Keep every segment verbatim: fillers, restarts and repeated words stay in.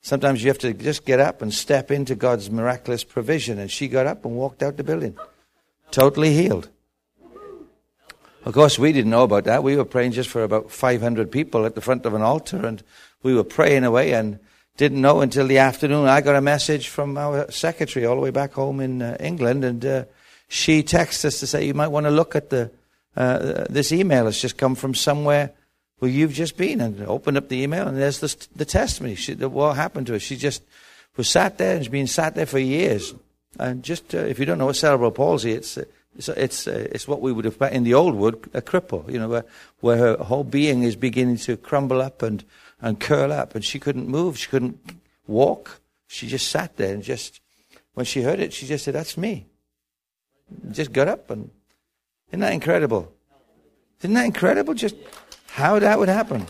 Sometimes you have to just get up and step into God's miraculous provision. And she got up and walked out the building, totally healed. Of course, we didn't know about that. We were praying just for about five hundred people at the front of an altar, and we were praying away and didn't know until the afternoon. I got a message from our secretary all the way back home in uh, England, and uh, she texted us to say, you might want to look at the uh, this email. It's just come from somewhere where you've just been. And opened up the email, and there's the, the testimony. She, what happened to her? She just was sat there, and she's been sat there for years. And just, uh, if you don't know what cerebral palsy, it's... Uh, It's it's, uh, it's what we would have in the old wood a cripple, you know, where, where her whole being is beginning to crumble up and, and curl up, and she couldn't move, she couldn't walk. She just sat there, and just when she heard it, she just said, "That's me." Just got up, and isn't that incredible? Isn't that incredible? Just how that would happen.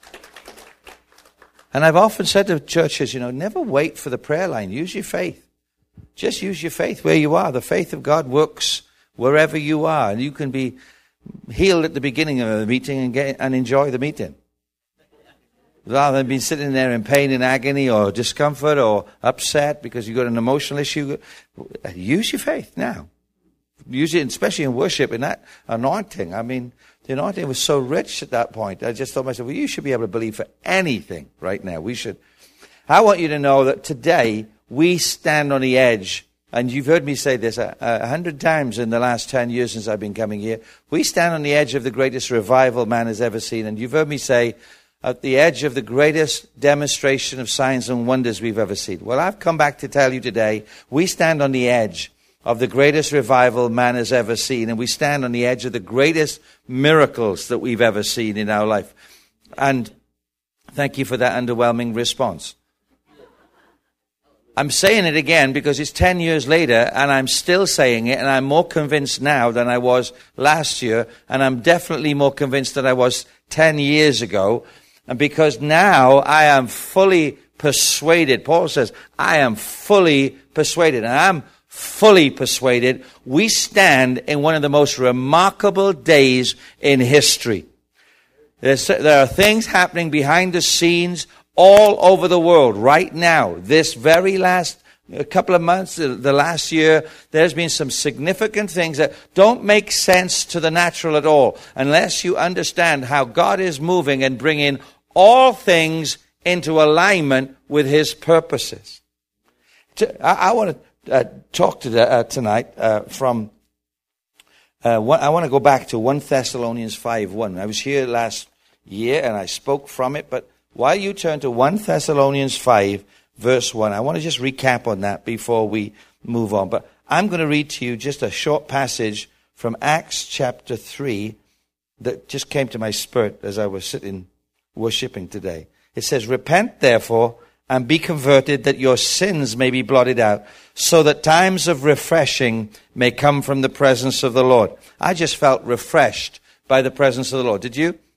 And I've often said to churches, you know, never wait for the prayer line. Use your faith. Just use your faith where you are. The faith of God works wherever you are, and you can be healed at the beginning of the meeting and get and enjoy the meeting, rather than being sitting there in pain and agony or discomfort or upset because you've got an emotional issue. Use your faith now. Use it, especially in worship, in that anointing. I mean, the anointing was so rich at that point. I just thought to myself, well, you should be able to believe for anything right now. We should. I want you to know that today we stand on the edge. And you've heard me say this a, a hundred times in the last ten years since I've been coming here. We stand on the edge of the greatest revival man has ever seen. And you've heard me say, at the edge of the greatest demonstration of signs and wonders we've ever seen. Well, I've come back to tell you today, we stand on the edge of the greatest revival man has ever seen. And we stand on the edge of the greatest miracles that we've ever seen in our life. And thank you for that underwhelming response. I'm saying it again because it's ten years later, and I'm still saying it, and I'm more convinced now than I was last year, and I'm definitely more convinced than I was ten years ago. And because now I am fully persuaded, Paul says, I am fully persuaded, and I'm fully persuaded we stand in one of the most remarkable days in history. There's, there are things happening behind the scenes all over the world right now. This very last a couple of months, the last year, there's been some significant things that don't make sense to the natural at all unless you understand how God is moving and bringing all things into alignment with His purposes. I, I want to uh, talk to the, uh, tonight uh, from, uh, one, I want to go back to First Thessalonians five one. I was here last year and I spoke from it, but while you turn to First Thessalonians five, verse one, I want to just recap on that before we move on. But I'm going to read to you just a short passage from Acts chapter three that just came to my spirit as I was sitting worshiping today. It says, "Repent, therefore, and be converted, that your sins may be blotted out, so that times of refreshing may come from the presence of the Lord." I just felt refreshed by the presence of the Lord. Did you?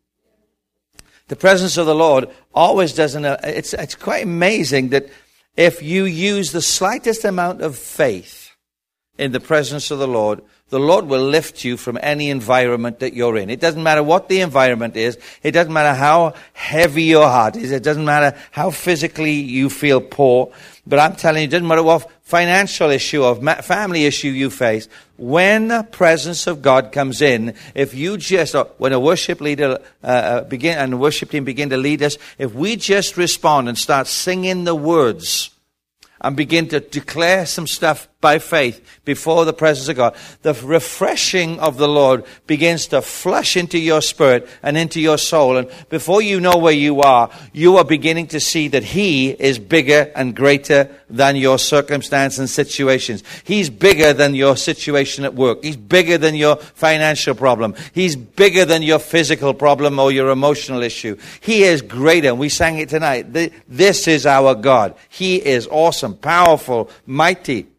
The presence of the Lord always doesn't, it's, it's quite amazing that if you use the slightest amount of faith in the presence of the Lord, the Lord will lift you from any environment that you're in. It doesn't matter what the environment is. It doesn't matter how heavy your heart is. It doesn't matter how physically you feel poor. But I'm telling you, it doesn't matter what financial issue or family issue you face. When the presence of God comes in, if you just, or when a worship leader uh, begin and the worship team begin to lead us, if we just respond and start singing the words and begin to declare some stuff by faith before the presence of God, the refreshing of the Lord begins to flush into your spirit and into your soul. And before you know where you are, you are beginning to see that He is bigger and greater than your circumstance and situations. He's bigger than your situation at work. He's bigger than your financial problem. He's bigger than your physical problem or your emotional issue. He is greater. We sang it tonight. This is our God. He is awesome, powerful, mighty.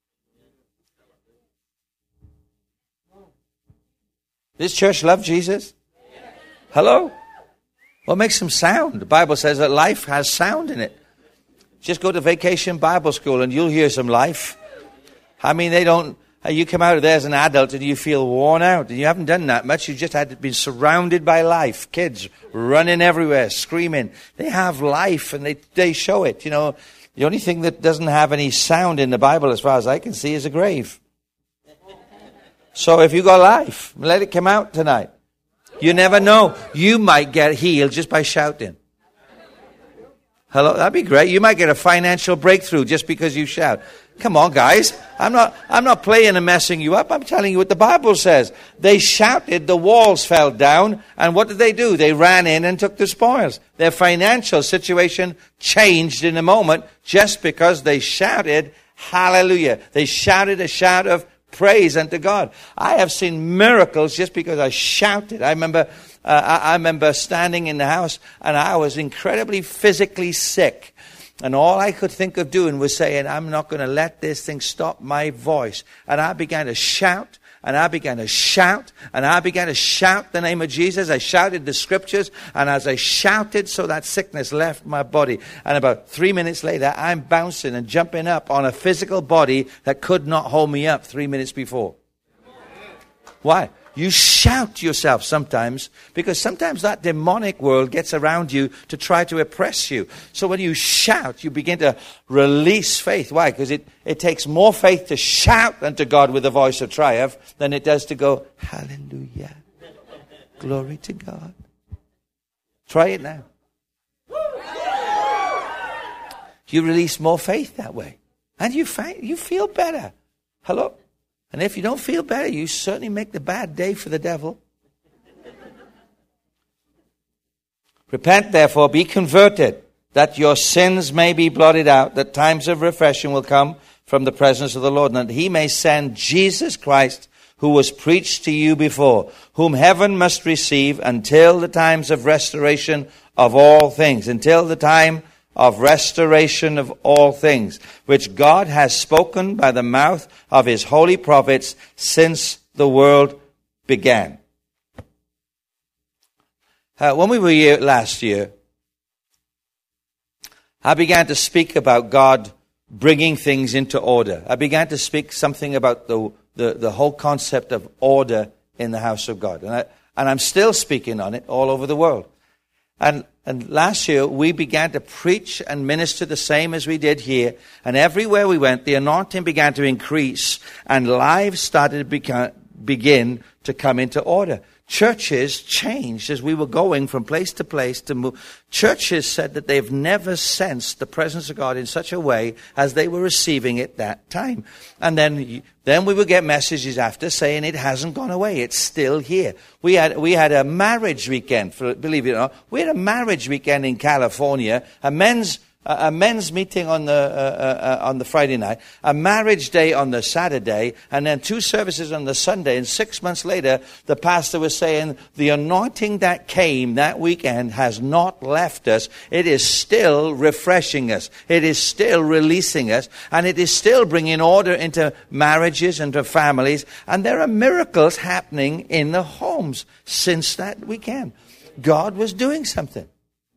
This church love Jesus? Hello? What makes them sound? The Bible says that life has sound in it. Just go to Vacation Bible School and you'll hear some life. I mean, they don't, You come out of there as an adult and you feel worn out. And you haven't done that much. You just had been surrounded by life. Kids running everywhere, screaming. They have life and they, they show it. You know, the only thing that doesn't have any sound in the Bible, as far as I can see, is a grave. So if you got life, let it come out tonight. You never know. You might get healed just by shouting. Hello, that'd be great. You might get a financial breakthrough just because you shout. Come on, guys. I'm not I'm not playing and messing you up. I'm telling you what the Bible says. They shouted, the walls fell down, and what did they do? They ran in and took the spoils. Their financial situation changed in a moment just because they shouted, hallelujah. They shouted a shout of praise unto God. I have seen miracles just because I shouted. I remember uh, I, I remember standing in the house, and I was incredibly physically sick. And all I could think of doing was saying, I'm not going to let this thing stop my voice. And I began to shout, and I began to shout, and I began to shout the name of Jesus. I shouted the scriptures, and as I shouted, so that sickness left my body. And about three minutes later, I'm bouncing and jumping up on a physical body that could not hold me up three minutes before. Why? You shout yourself sometimes, because sometimes that demonic world gets around you to try to oppress you. So when you shout, you begin to release faith. Why? Because it, it takes more faith to shout unto God with a voice of triumph than it does to go, hallelujah, glory to God. Try it now. You release more faith that way. And you find, you feel better. Hello? And if you don't feel better, you certainly make the bad day for the devil. Repent, therefore, be converted, that your sins may be blotted out, that times of refreshing will come from the presence of the Lord, and that he may send Jesus Christ, who was preached to you before, whom heaven must receive until the times of restoration of all things, until the time of restoration of all things, which God has spoken by the mouth of his holy prophets since the world began. Uh, when we were here last year, I began to speak about God bringing things into order. I began to speak something about the, the, the whole concept of order in the house of God. And, I, and I'm still speaking on it all over the world. And And last year, we began to preach and minister the same as we did here. And everywhere we went, the anointing began to increase, and lives started to beca- begin to come into order. Churches changed as we were going from place to place to move. Churches said that they've never sensed the presence of God in such a way as they were receiving it that time. And then, then we would get messages after saying it hasn't gone away. It's still here. We had, we had a marriage weekend, for, believe it or not. We had a marriage weekend in California, a men's A men's meeting on the uh, uh, on the Friday night, a marriage day on the Saturday, and then two services on the Sunday. And six months later, the pastor was saying, the anointing that came that weekend has not left us. It is still refreshing us. It is still releasing us. And it is still bringing order into marriages and to families. And there are miracles happening in the homes since that weekend. God was doing something.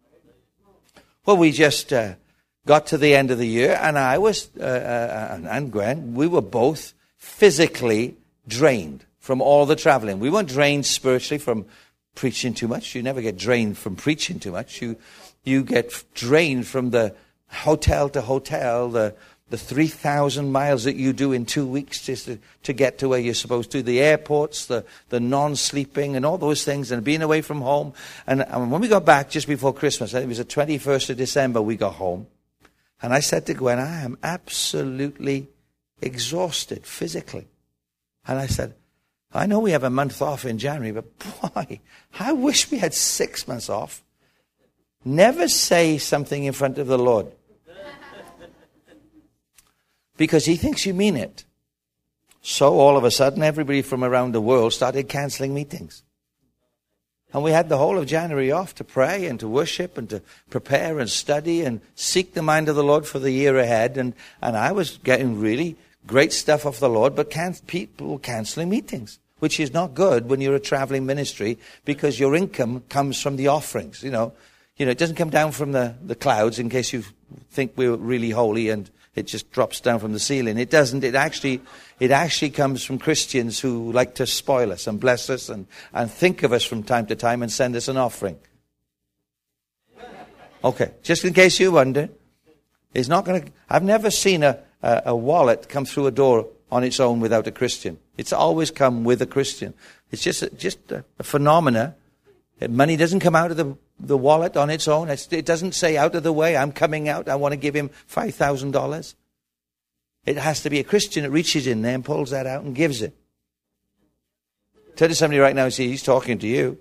Well, we just uh, got to the end of the year, and I was, uh, uh, and Gwen, we were both physically drained from all the traveling. We weren't drained spiritually from preaching too much. You never get drained from preaching too much. You you get drained from the hotel to hotel, the the three thousand miles that you do in two weeks just to, to get to where you're supposed to, the airports, the, the non-sleeping and all those things, and being away from home. And, and when we got back just before Christmas, it was the twenty-first of December, we got home. And I said to Gwen, I am absolutely exhausted physically. And I said, I know we have a month off in January, but boy, I wish we had six months off. Never say something in front of the Lord, because he thinks you mean it. So all of a sudden, everybody from around the world started canceling meetings. And we had the whole of January off to pray and to worship and to prepare and study and seek the mind of the Lord for the year ahead. And, and I was getting really great stuff off the Lord, but can, people were canceling meetings, which is not good when you're a traveling ministry, because your income comes from the offerings. You know, You know, it doesn't come down from the, the clouds in case you think we're really holy and it just drops down from the ceiling. It doesn't. It actually it actually comes from Christians who like to spoil us and bless us and, and think of us from time to time and send us an offering. Okay, just in case you wonder, it's not going to... I've never seen a, a, a wallet come through a door on its own without a Christian. It's always come with a Christian. It's just a, just a, a phenomena. Money doesn't come out of the, the wallet on its own. It's, it doesn't say out of the way, I'm coming out, I want to give him five thousand dollars. It has to be a Christian that reaches in there and pulls that out and gives it. Tell to somebody right now, see, he's talking to you.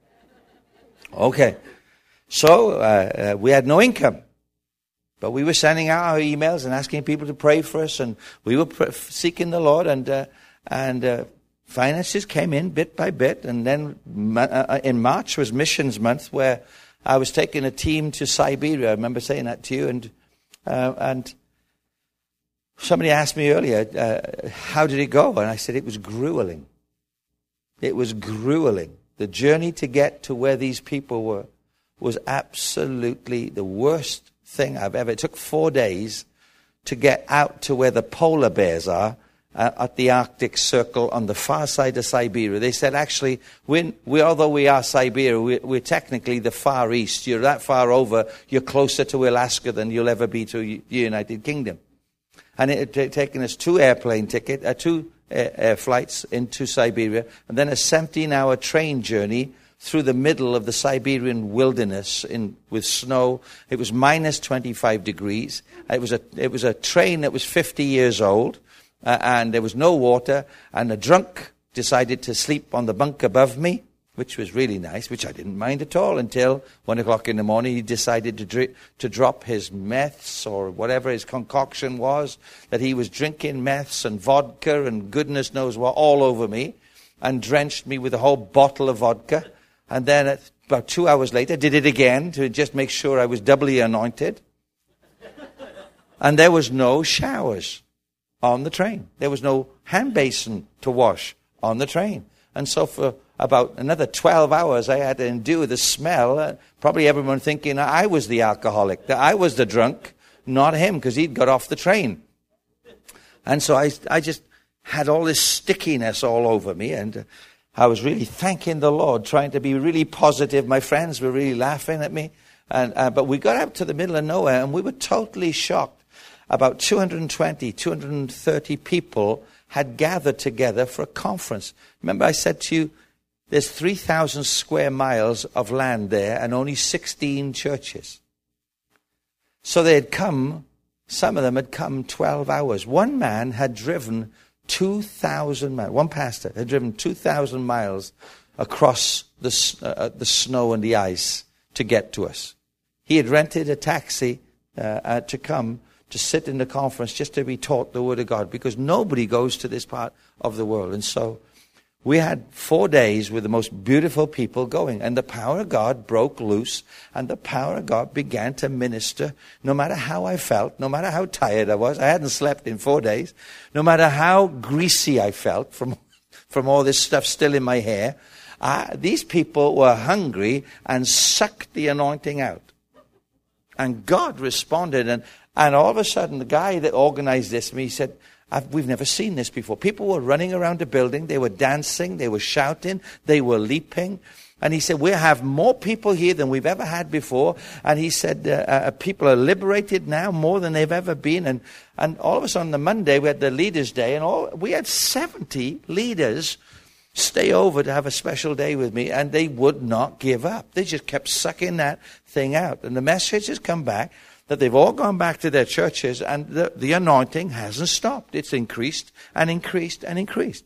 Okay. So, uh, uh, we had no income. But we were sending out our emails and asking people to pray for us. And we were pr- seeking the Lord. And, uh, and uh, finances came in bit by bit. And then uh, in March was Missions Month, where I was taking a team to Siberia. I remember saying that to you. And uh, and somebody asked me earlier, uh, how did it go? And I said, it was grueling. It was grueling. The journey to get to where these people were was absolutely the worst thing I've ever... It took four days to get out to where the polar bears are, uh, at the Arctic Circle on the far side of Siberia. They said, actually, we, we, although we are Siberia, we, we're technically the Far East. You're that far over, you're closer to Alaska than you'll ever be to the United Kingdom. And it had taken us two airplane tickets, uh, two air, air flights into Siberia, and then a seventeen-hour train journey through the middle of the Siberian wilderness in, with snow. It was minus twenty-five degrees. It was a, it was a train that was fifty years old, uh, and there was no water, and a drunk decided to sleep on the bunk above me, which was really nice, which I didn't mind at all, until one o'clock in the morning he decided to, dri- to drop his meths or whatever his concoction was, that he was drinking meths and vodka and goodness knows what all over me, and drenched me with a whole bottle of vodka. And then about two hours later, did it again to just make sure I was doubly anointed. And there was no showers on the train. There was no hand basin to wash on the train. And so for about another twelve hours, I had to endure the smell. Uh, probably everyone thinking I was the alcoholic, that I was the drunk, not him, because he'd got off the train. And so I, I just had all this stickiness all over me, and... Uh, I was really thanking the Lord, trying to be really positive. My friends were really laughing at me. And, uh, but we got out to the middle of nowhere, and we were totally shocked. About two hundred twenty, two hundred thirty people had gathered together for a conference. Remember I said to you, there's three thousand square miles of land there and only sixteen churches. So they had come, some of them had come twelve hours. One man had driven two thousand miles. One pastor had driven two thousand miles across the, uh, the snow and the ice to get to us. He had rented a taxi uh, uh, to come to sit in the conference just to be taught the Word of God, because nobody goes to this part of the world. And so we had four days with the most beautiful people going, and the power of God broke loose, and the power of God began to minister. No matter how I felt, no matter how tired I was, I hadn't slept in four days, no matter how greasy I felt from, from all this stuff still in my hair, uh, these people were hungry and sucked the anointing out. And God responded, and, and all of a sudden the guy that organized this, he said, I've, we've never seen this before. People were running around the building. They were dancing. They were shouting. They were leaping. And he said, we have more people here than we've ever had before. And he said, uh, uh, people are liberated now more than they've ever been. And, and all of a sudden, on the Monday, we had the Leaders' Day. And all, we had seventy leaders stay over to have a special day with me. And they would not give up. They just kept sucking that thing out. And the message has come back that they've all gone back to their churches, and the, the anointing hasn't stopped. It's increased and increased and increased.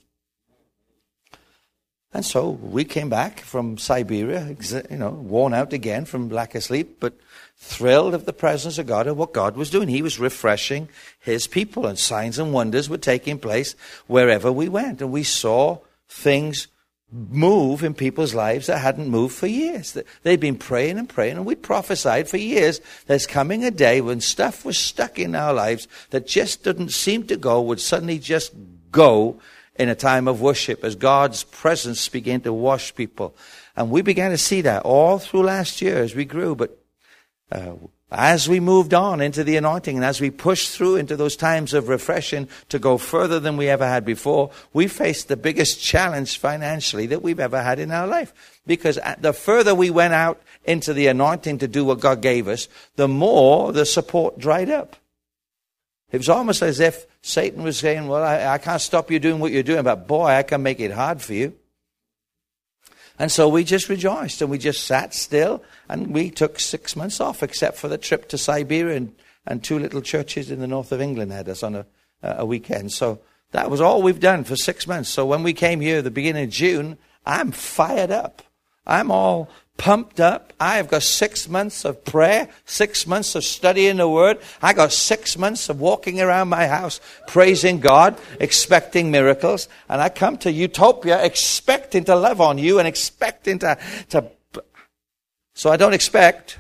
And so we came back from Siberia, you know, worn out again from lack of sleep, but thrilled of the presence of God and what God was doing. He was refreshing his people, and signs and wonders were taking place wherever we went. And we saw things move in people's lives that hadn't moved for years. They'd been praying and praying, and we prophesied for years there's coming a day when stuff was stuck in our lives that just didn't seem to go, would suddenly just go in a time of worship as God's presence began to wash people. And we began to see that all through last year as we grew. But uh, as we moved on into the anointing and as we pushed through into those times of refreshing to go further than we ever had before, we faced the biggest challenge financially that we've ever had in our life. Because the further we went out into the anointing to do what God gave us, the more the support dried up. It was almost as if Satan was saying, well, I, I can't stop you doing what you're doing, but boy, I can make it hard for you. And so we just rejoiced and we just sat still and we took six months off, except for the trip to Siberia, and, and two little churches in the north of England had us on a, a weekend. So that was all we've done for six months. So when we came here at the beginning of June, I'm fired up. I'm all pumped up. I've got six months of prayer, six months of studying the Word. I got six months of walking around my house, praising God, expecting miracles. And I come to Utopia expecting to love on you and expecting to... to so I don't expect.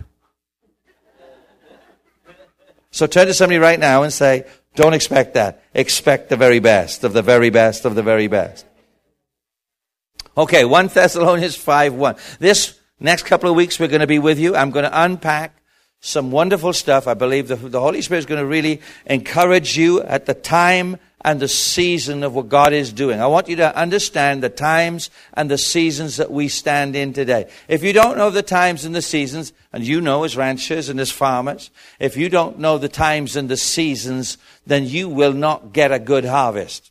So turn to somebody right now and say, don't expect that. Expect the very best of the very best of the very best. Okay, First Thessalonians five one. This next couple of weeks we're going to be with you. I'm going to unpack some wonderful stuff. I believe the, the Holy Spirit is going to really encourage you at the time and the season of what God is doing. I want you to understand the times and the seasons that we stand in today. If you don't know the times and the seasons, and you know as ranchers and as farmers, if you don't know the times and the seasons, then you will not get a good harvest.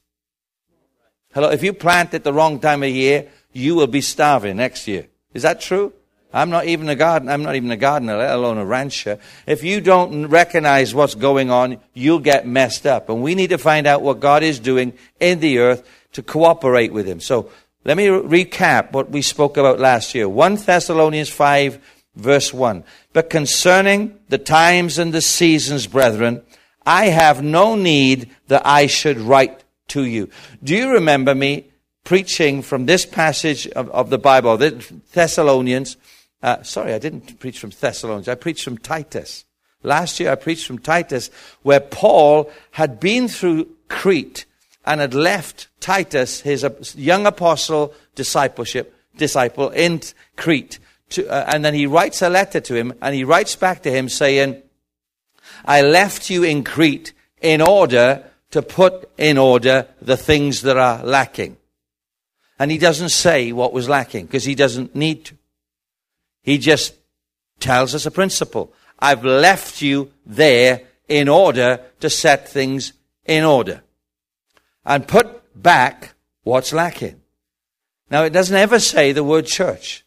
Hello, if you plant at the wrong time of year, you will be starving next year. Is that true? I'm not even a gardener. I'm not even a gardener, let alone a rancher. If you don't recognize what's going on, you'll get messed up. And we need to find out what God is doing in the earth to cooperate with Him. So let me re- recap what we spoke about last year. First Thessalonians five, verse one. But concerning the times and the seasons, brethren, I have no need that I should write to you. Do you remember me preaching from this passage of, of the Bible, the Thessalonians? Uh, sorry, I didn't preach from Thessalonians. I preached from Titus. Last year I preached from Titus, where Paul had been through Crete and had left Titus, his young apostle discipleship disciple in Crete. To, uh, and then he writes a letter to him, and he writes back to him saying, I left you in Crete in order to put in order the things that are lacking. And he doesn't say what was lacking, because he doesn't need to. He just tells us a principle. I've left you there in order to set things in order. And put back what's lacking. Now, it doesn't ever say the word church.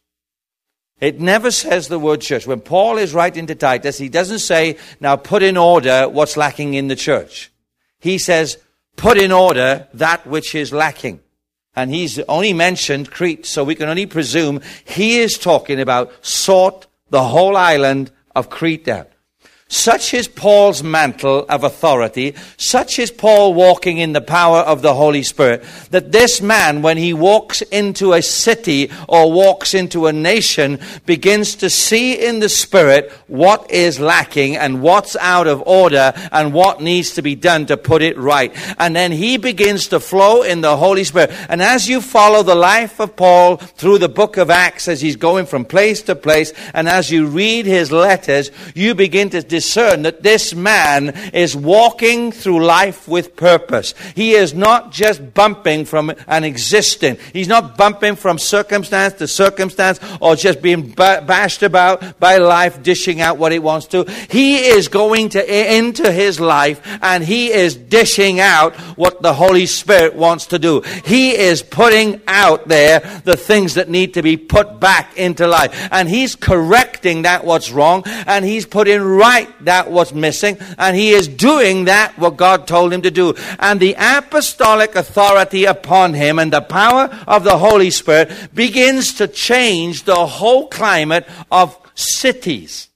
It never says the word church. When Paul is writing to Titus, he doesn't say, now put in order what's lacking in the church. He says, put in order that which is lacking. And he's only mentioned Crete, so we can only presume he is talking about sort the whole island of Crete out. Such is Paul's mantle of authority, such is Paul walking in the power of the Holy Spirit, that this man, when he walks into a city or walks into a nation, begins to see in the Spirit what is lacking and what's out of order and what needs to be done to put it right. And then he begins to flow in the Holy Spirit. And as you follow the life of Paul through the book of Acts, as he's going from place to place, and as you read his letters, you begin to discern that this man is walking through life with purpose. He is not just bumping from an existing. He's not bumping from circumstance to circumstance or just being bashed about by life, dishing out what it wants to. He is going to into his life and he is dishing out what the Holy Spirit wants to do. He is putting out there the things that need to be put back into life. And he's correcting that what's wrong, and he's putting right that what's missing, and he is doing that what God told him to do. And the apostolic authority upon him and the power of the Holy Spirit begins to change the whole climate of cities.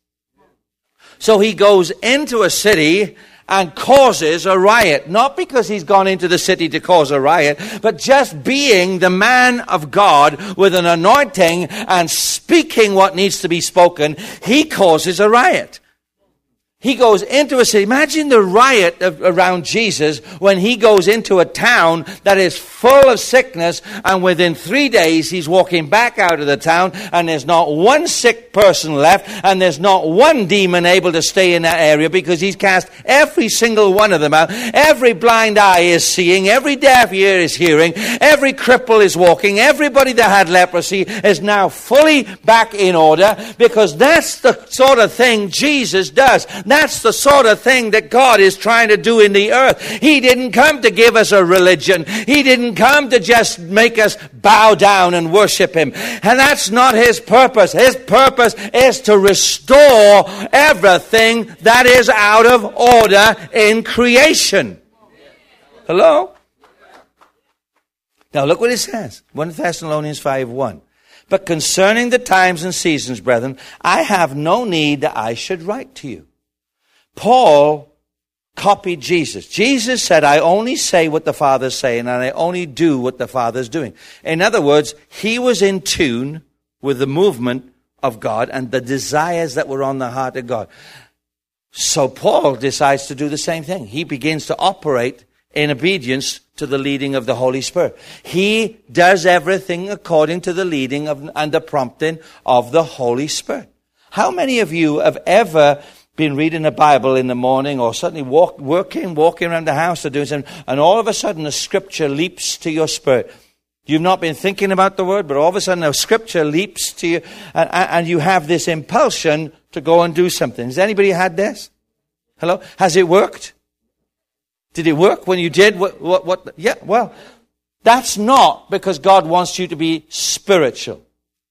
So he goes into a city and causes a riot. Not because he's gone into the city to cause a riot, but just being the man of God with an anointing and speaking what needs to be spoken, he causes a riot. He goes into a city. Imagine the riot of, around Jesus when he goes into a town that is full of sickness, and within three days he's walking back out of the town, and there's not one sick person left, and there's not one demon able to stay in that area because he's cast every single one of them out. Every blind eye is seeing, every deaf ear is hearing, every cripple is walking, everybody that had leprosy is now fully back in order, because that's the sort of thing Jesus does. That's the sort of thing that God is trying to do in the earth. He didn't come to give us a religion. He didn't come to just make us bow down and worship him. And that's not his purpose. His purpose is to restore everything that is out of order in creation. Hello? Now look what it says. First Thessalonians five one. But concerning the times and seasons, brethren, I have no need that I should write to you. Paul copied Jesus. Jesus said, I only say what the Father's saying, and I only do what the Father's doing. In other words, he was in tune with the movement of God and the desires that were on the heart of God. So Paul decides to do the same thing. He begins to operate in obedience to the leading of the Holy Spirit. He does everything according to the leading of and the prompting of the Holy Spirit. How many of you have ever been reading the Bible in the morning, or suddenly walk, working, walking around the house or doing something, and all of a sudden a scripture leaps to your spirit? You've not been thinking about the word, but all of a sudden a scripture leaps to you, and, and you have this impulsion to go and do something. Has anybody had this? Hello? Has it worked? Did it work when you did? What, what, what? Yeah, well, that's not because God wants you to be spiritual.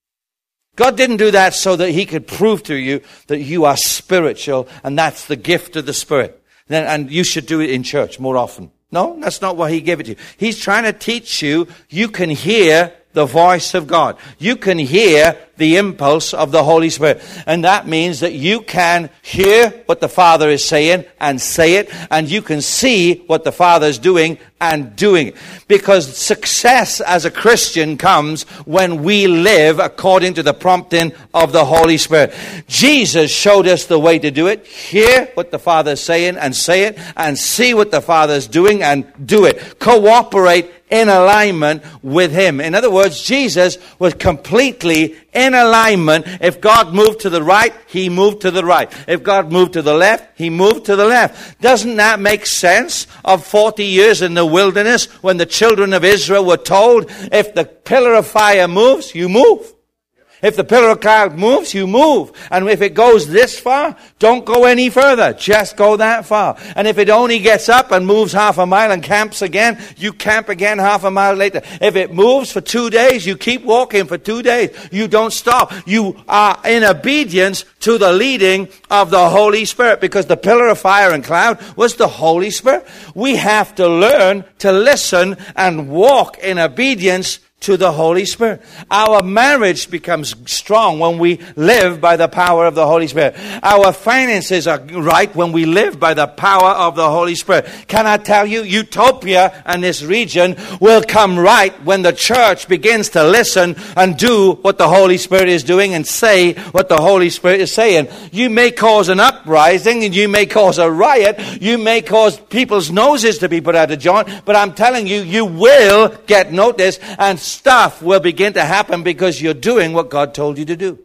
God didn't do that so that he could prove to you that you are spiritual, and that's the gift of the Spirit. Then, and you should do it in church more often. No, that's not what he gave it to you. He's trying to teach you, you can hear the voice of God. You can hear the impulse of the Holy Spirit. And that means that you can hear what the Father is saying and say it, and you can see what the Father is doing and doing it. Because success as a Christian comes when we live according to the prompting of the Holy Spirit. Jesus showed us the way to do it. Hear what the Father is saying and say it, and see what the Father is doing and do it. Cooperate in alignment with him. In other words, Jesus was completely in alignment. If God moved to the right, he moved to the right. If God moved to the left, he moved to the left. Doesn't that make sense of forty years in the wilderness when the children of Israel were told, if the pillar of fire moves, you move. If the pillar of cloud moves, you move. And if it goes this far, don't go any further. Just go that far. And if it only gets up and moves half a mile and camps again, you camp again half a mile later. If it moves for two days, you keep walking for two days. You don't stop. You are in obedience to the leading of the Holy Spirit, because the pillar of fire and cloud was the Holy Spirit. We have to learn to listen and walk in obedience to the Holy Spirit. Our marriage becomes strong when we live by the power of the Holy Spirit. Our finances are right when we live by the power of the Holy Spirit. Can I tell you, Utopia and this region will come right when the church begins to listen and do what the Holy Spirit is doing and say what the Holy Spirit is saying. You may cause an uprising, and you may cause a riot. You may cause people's noses to be put out of joint, but I'm telling you, you will get noticed, and stuff will begin to happen because you're doing what God told you to do.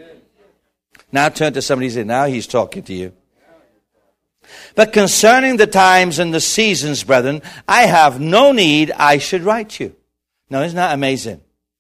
Now turn to somebody and say, now he's talking to you. But concerning the times and the seasons, brethren, I have no need I should write you. Now, isn't that amazing?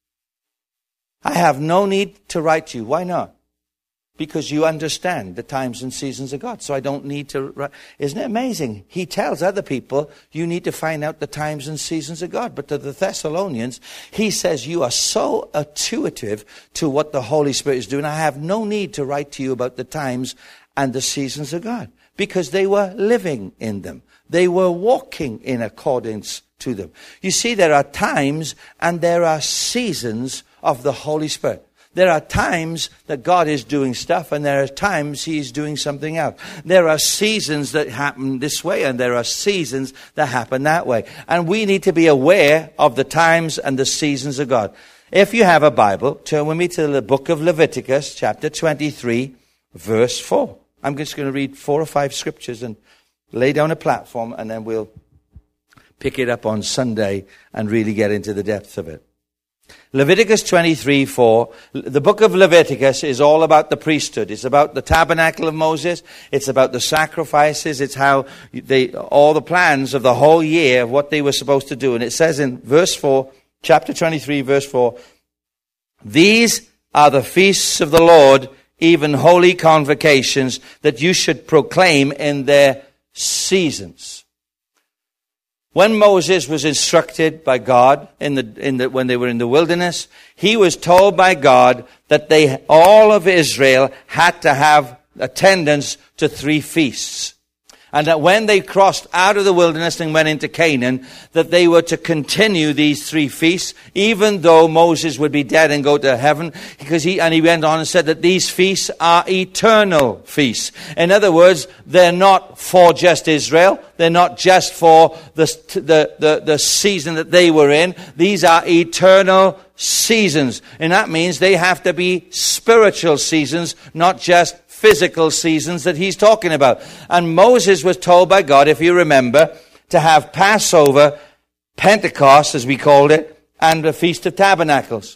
I have no need to write you. Why not? Because you understand the times and seasons of God. So I don't need to write. Isn't it amazing? He tells other people, you need to find out the times and seasons of God. But to the Thessalonians, he says, you are so intuitive to what the Holy Spirit is doing. I have no need to write to you about the times and the seasons of God, because they were living in them. They were walking in accordance to them. You see, there are times and there are seasons of the Holy Spirit. There are times that God is doing stuff, and there are times he's doing something else. There are seasons that happen this way, and there are seasons that happen that way. And we need to be aware of the times and the seasons of God. If you have a Bible, turn with me to the book of Leviticus, chapter twenty-three, verse four. I'm just going to read four or five scriptures and lay down a platform, and then we'll pick it up on Sunday and really get into the depth of it. Leviticus twenty-three four. The book of Leviticus is all about the priesthood. It's about the tabernacle of Moses. It's about the sacrifices. It's how they, all the plans of the whole year of what they were supposed to do. And it says in verse four, chapter twenty-three, verse four, these are the feasts of the Lord, even holy convocations, that you should proclaim in their seasons. When Moses was instructed by God in the, in the, when they were in the wilderness, he was told by God that they, all of Israel had to have attendance to three feasts. And that when they crossed out of the wilderness and went into Canaan, that they were to continue these three feasts, even though Moses would be dead and go to heaven. Because he, and he went on and said that these feasts are eternal feasts. In other words, they're not for just Israel. They're not just for the, the, the, the season that they were in. These are eternal seasons. And that means they have to be spiritual seasons, not just physical seasons that he's talking about. And Moses was told by God, if you remember, to have Passover, Pentecost, as we called it, and the Feast of Tabernacles.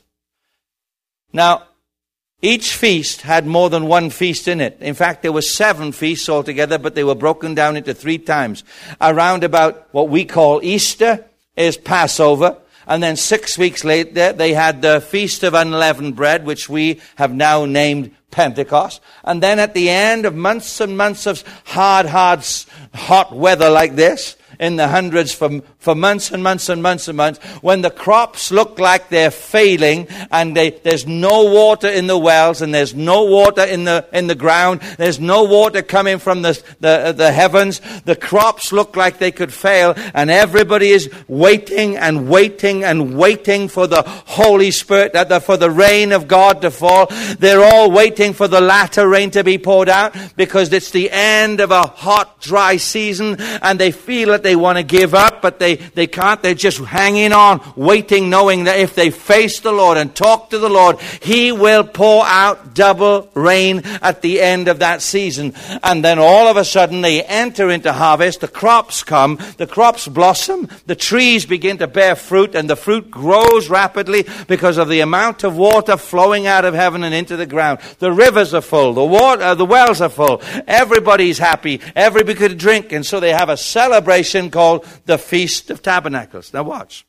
Now, each feast had more than one feast in it. In fact, there were seven feasts altogether, but they were broken down into three times. Around about what we call Easter is Passover. And then six weeks later, they had the Feast of Unleavened Bread, which we have now named Pentecost. And then at the end of months and months of hard, hard, hot weather like this, in the hundreds for, for months and months and months and months, when the crops look like they're failing and they, there's no water in the wells and there's no water in the in the ground, there's no water coming from the, the, the heavens, the crops look like they could fail, and everybody is waiting and waiting and waiting for the Holy Spirit, for the rain of God to fall. They're all waiting for the latter rain to be poured out because it's the end of a hot, dry season, and they feel that they want to give up, but they, they can't. They're just hanging on, waiting, knowing that if they face the Lord and talk to the Lord, He will pour out double rain at the end of that season. And then all of a sudden they enter into harvest, the crops come, the crops blossom, the trees begin to bear fruit, and the fruit grows rapidly because of the amount of water flowing out of heaven and into the ground. The rivers are full, the water, uh, the wells are full, everybody's happy, everybody could drink, and so they have a celebration called the Feast of Tabernacles. Now watch.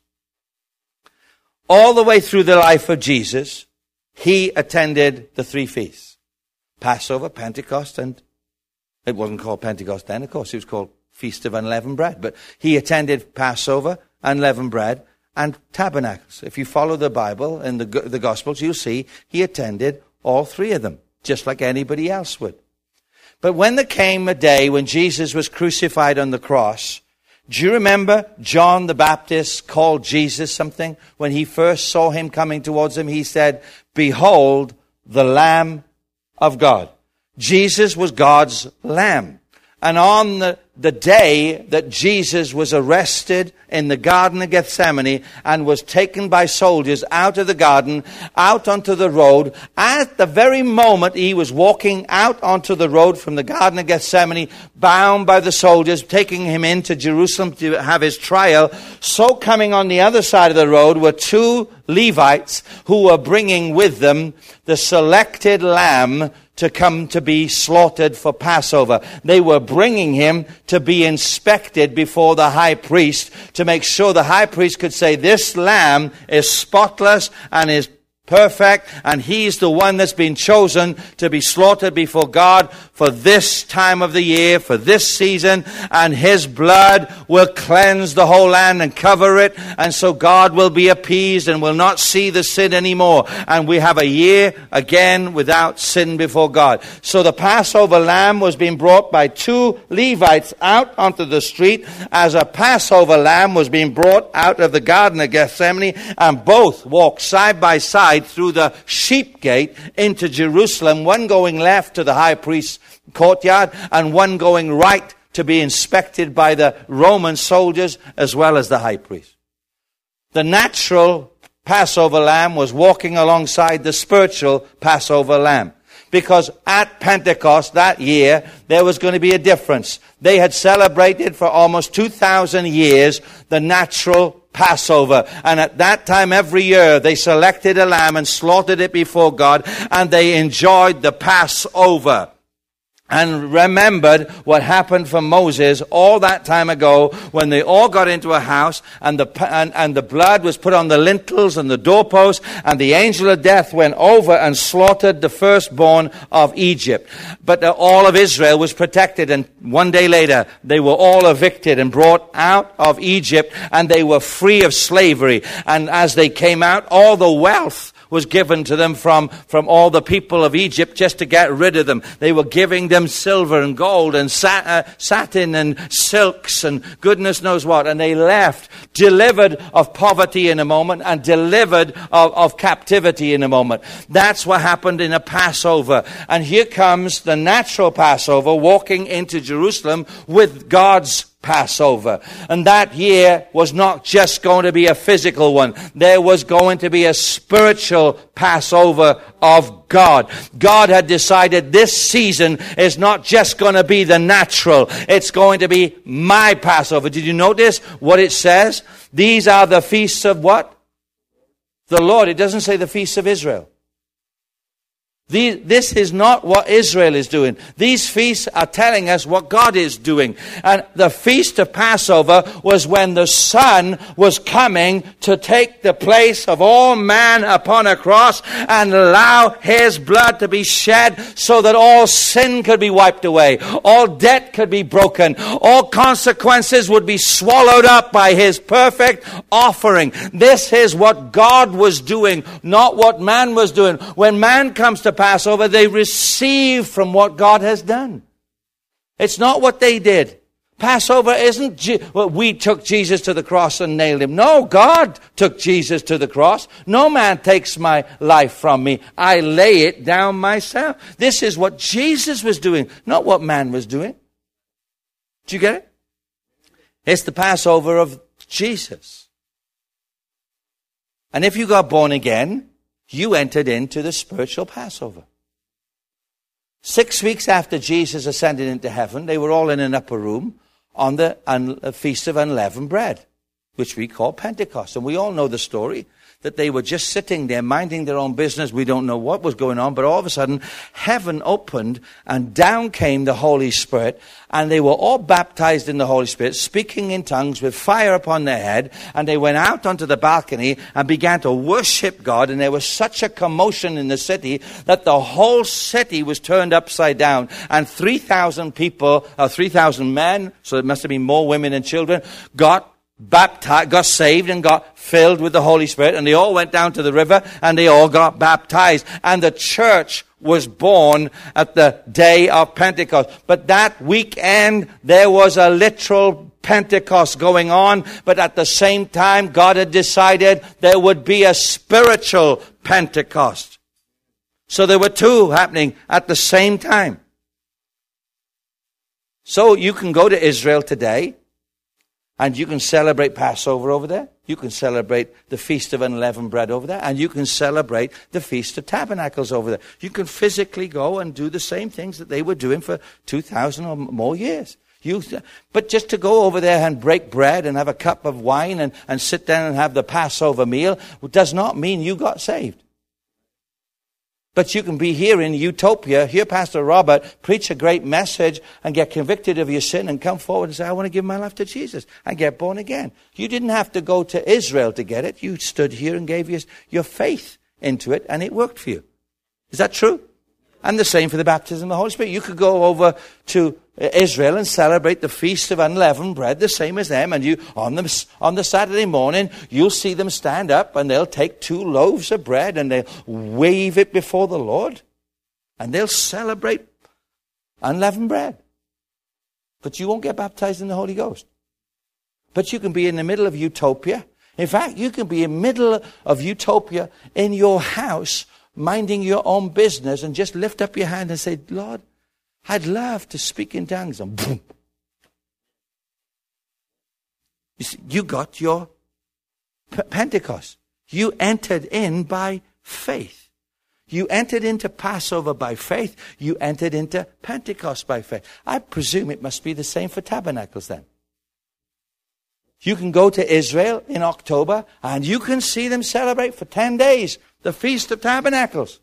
All the way through the life of Jesus, He attended the three feasts. Passover, Pentecost, and it wasn't called Pentecost then, of course, it was called Feast of Unleavened Bread. But He attended Passover, Unleavened Bread, and Tabernacles. If you follow the Bible and the, the Gospels, you'll see He attended all three of them, just like anybody else would. But when there came a day when Jesus was crucified on the cross, do you remember John the Baptist called Jesus something? When he first saw Him coming towards him, he said, "Behold, the Lamb of God." Jesus was God's Lamb. And on the, the day that Jesus was arrested in the Garden of Gethsemane and was taken by soldiers out of the garden, out onto the road, at the very moment he was walking out onto the road from the Garden of Gethsemane, bound by the soldiers, taking Him into Jerusalem to have His trial, so coming on the other side of the road were two Levites who were bringing with them the selected lamb to come to be slaughtered for Passover. They were bringing Him to be inspected before the high priest to make sure the high priest could say, this lamb is spotless and is perfect, and He's the one that's been chosen to be slaughtered before God for this time of the year, for this season, and His blood will cleanse the whole land and cover it, and so God will be appeased and will not see the sin anymore, and we have a year again without sin before God. So the Passover lamb was being brought by two Levites out onto the street as a Passover lamb was being brought out of the Garden of Gethsemane, and both walked side by side through the sheep gate into Jerusalem, one going left to the high priest's courtyard and one going right to be inspected by the Roman soldiers as well as the high priest. The natural Passover lamb was walking alongside the spiritual Passover lamb. Because at Pentecost that year, there was going to be a difference. They had celebrated for almost two thousand years the natural Passover. And at that time every year, they selected a lamb and slaughtered it before God, and they enjoyed the Passover. And remembered what happened for Moses all that time ago when they all got into a house and the and, and the blood was put on the lintels and the doorposts, and the angel of death went over and slaughtered the firstborn of Egypt. But the, all of Israel was protected, and one day later they were all evicted and brought out of Egypt, and they were free of slavery. And as they came out, all the wealth was given to them from, from all the people of Egypt just to get rid of them. They were giving them silver and gold and sat, uh, satin and silks and goodness knows what. And they left, delivered of poverty in a moment and delivered of, of captivity in a moment. That's what happened in a Passover. And here comes the natural Passover walking into Jerusalem with God's Passover. And that year was not just going to be a physical one. There was going to be a spiritual Passover of God. God had decided this season is not just going to be the natural. It's going to be my Passover. Did you notice what it says? These are the feasts of what? The Lord. It doesn't say the feasts of Israel. These, this is not what Israel is doing. These feasts are telling us what God is doing. And the feast of Passover was when the Son was coming to take the place of all man upon a cross and allow His blood to be shed so that all sin could be wiped away, all debt could be broken, all consequences would be swallowed up by His perfect offering. This is what God was doing, not what man was doing. When man comes to Passover, they receive from what God has done. It's not what they did. Passover isn't, Je- well, we took Jesus to the cross and nailed Him. No, God took Jesus to the cross. No man takes my life from me. I lay it down myself. This is what Jesus was doing, not what man was doing. Do you get it? It's the Passover of Jesus. And if you got born again, you entered into the spiritual Passover. Six weeks after Jesus ascended into heaven, they were all in an upper room on the un- Feast of Unleavened Bread, which we call Pentecost. And we all know the story, that they were just sitting there minding their own business. We don't know what was going on, but all of a sudden, heaven opened and down came the Holy Spirit, and they were all baptized in the Holy Spirit, speaking in tongues with fire upon their head, and they went out onto the balcony and began to worship God, and there was such a commotion in the city that the whole city was turned upside down, and three thousand people, or three thousand men, so it must have been more women and children, got baptized, got saved and got filled with the Holy Spirit, and they all went down to the river and they all got baptized, and the church was born at the day of Pentecost. But that weekend there was a literal Pentecost going on, but at the same time God had decided there would be a spiritual Pentecost. So there were two happening at the same time. So you can go to Israel today and you can celebrate Passover over there. You can celebrate the Feast of Unleavened Bread over there. And you can celebrate the Feast of Tabernacles over there. You can physically go and do the same things that they were doing for two thousand or more years. You, but just to go over there and break bread and have a cup of wine and, and sit down and have the Passover meal does not mean you got saved. But you can be here in Utopia, hear Pastor Robert preach a great message and get convicted of your sin and come forward and say, I want to give my life to Jesus and get born again. You didn't have to go to Israel to get it. You stood here and gave your, your faith into it, and it worked for you. Is that true? And the same for the baptism of the Holy Spirit. You could go over to Israel and celebrate the Feast of Unleavened Bread, the same as them, and you on the, on the Saturday morning, you'll see them stand up and they'll take two loaves of bread and they'll wave it before the Lord and they'll celebrate unleavened bread. But you won't get baptized in the Holy Ghost. But you can be in the middle of Utopia. In fact, you can be in the middle of Utopia in your house, minding your own business, and just lift up your hand and say, Lord, I'd love to speak in tongues. And boom. You see, you got your P- Pentecost. You entered in by faith. You entered into Passover by faith. You entered into Pentecost by faith. I presume it must be the same for tabernacles then. You can go to Israel in October and you can see them celebrate for ten days the Feast of Tabernacles.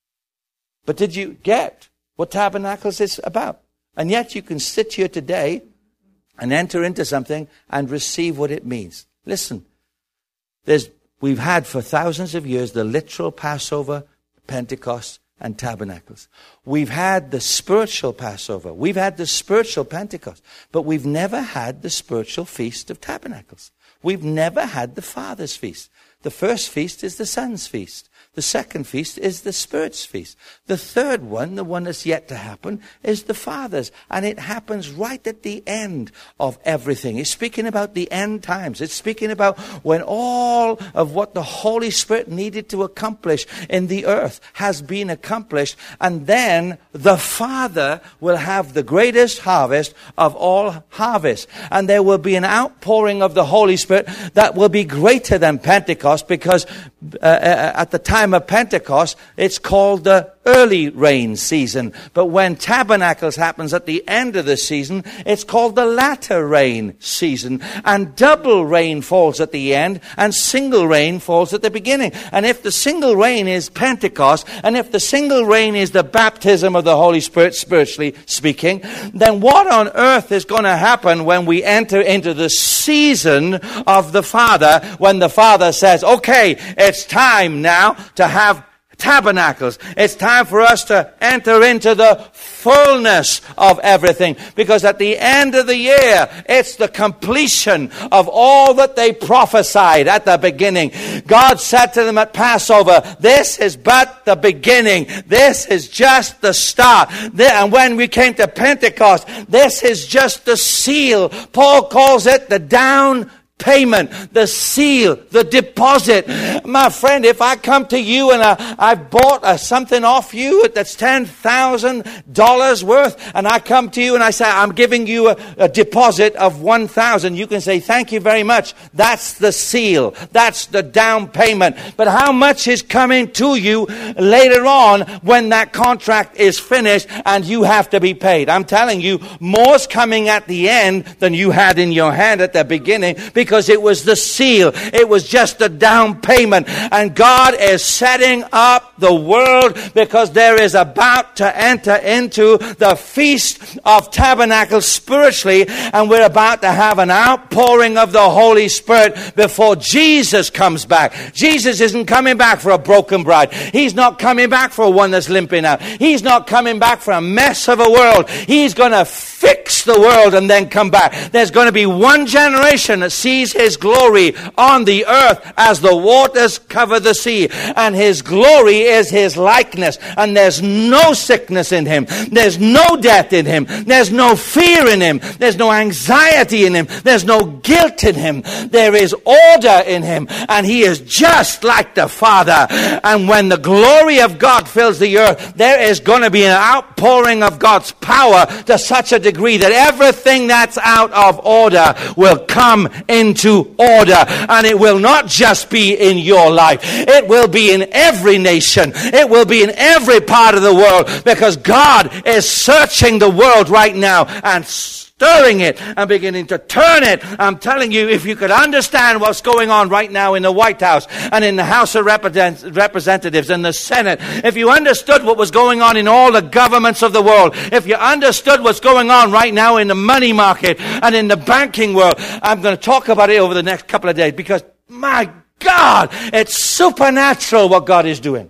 But did you get what Tabernacles is about? And yet you can sit here today and enter into something and receive what it means. Listen, there's, we've had for thousands of years the literal Passover, Pentecost, and Tabernacles. We've had the spiritual Passover. We've had the spiritual Pentecost. But we've never had the spiritual Feast of Tabernacles. We've never had the Father's Feast. The first feast is the Son's Feast. The second feast is the Spirit's feast. The third one, the one that's yet to happen, is the Father's. And it happens right at the end of everything. It's speaking about the end times. It's speaking about when all of what the Holy Spirit needed to accomplish in the earth has been accomplished. And then the Father will have the greatest harvest of all harvests. And there will be an outpouring of the Holy Spirit that will be greater than Pentecost, because uh, at the time of Pentecost, it's called the early rain season. But when Tabernacles happens at the end of the season, it's called the latter rain season. And double rain falls at the end, and single rain falls at the beginning. And if the single rain is Pentecost, and if the single rain is the baptism of the Holy Spirit, spiritually speaking, then what on earth is going to happen when we enter into the season of the Father, when the Father says, okay, it's time now to have tabernacles. It's time for us to enter into the fullness of everything. Because at the end of the year, it's the completion of all that they prophesied at the beginning. God said to them at Passover, this is but the beginning. This is just the start. And when we came to Pentecost, this is just the seal. Paul calls it the down payment, the seal, the deposit. My friend, if I come to you and I, I've bought uh, something off you that's ten thousand dollars worth, and I come to you and I say, I'm giving you a, a deposit of one thousand dollars, you can say, thank you very much. That's the seal. That's the down payment. But how much is coming to you later on when that contract is finished and you have to be paid? I'm telling you, more's coming at the end than you had in your hand at the beginning, because Because it was the seal. It was just a down payment. And God is setting up the world because there is about to enter into the Feast of Tabernacles spiritually. And we're about to have an outpouring of the Holy Spirit before Jesus comes back. Jesus isn't coming back for a broken bride. He's not coming back for one that's limping out. He's not coming back for a mess of a world. He's going to fix the world and then come back. There's going to be one generation that sees His glory on the earth as the waters cover the sea. And His glory is His likeness. And there's no sickness in Him. There's no death in Him. There's no fear in Him. There's no anxiety in Him. There's no guilt in Him. There is order in Him. And He is just like the Father. And when the glory of God fills the earth, there is going to be an outpouring of God's power to such a degree that everything that's out of order will come into order. And it will not just be in your life. It will be in every nation. It will be in every part of the world, because God is searching the world right now and stirring it and beginning to turn it. I'm telling you, if you could understand what's going on right now in the White House and in the House of Representatives and the Senate, if you understood what was going on in all the governments of the world, if you understood what's going on right now in the money market and in the banking world, I'm going to talk about it over the next couple of days, because my God, it's supernatural what God is doing.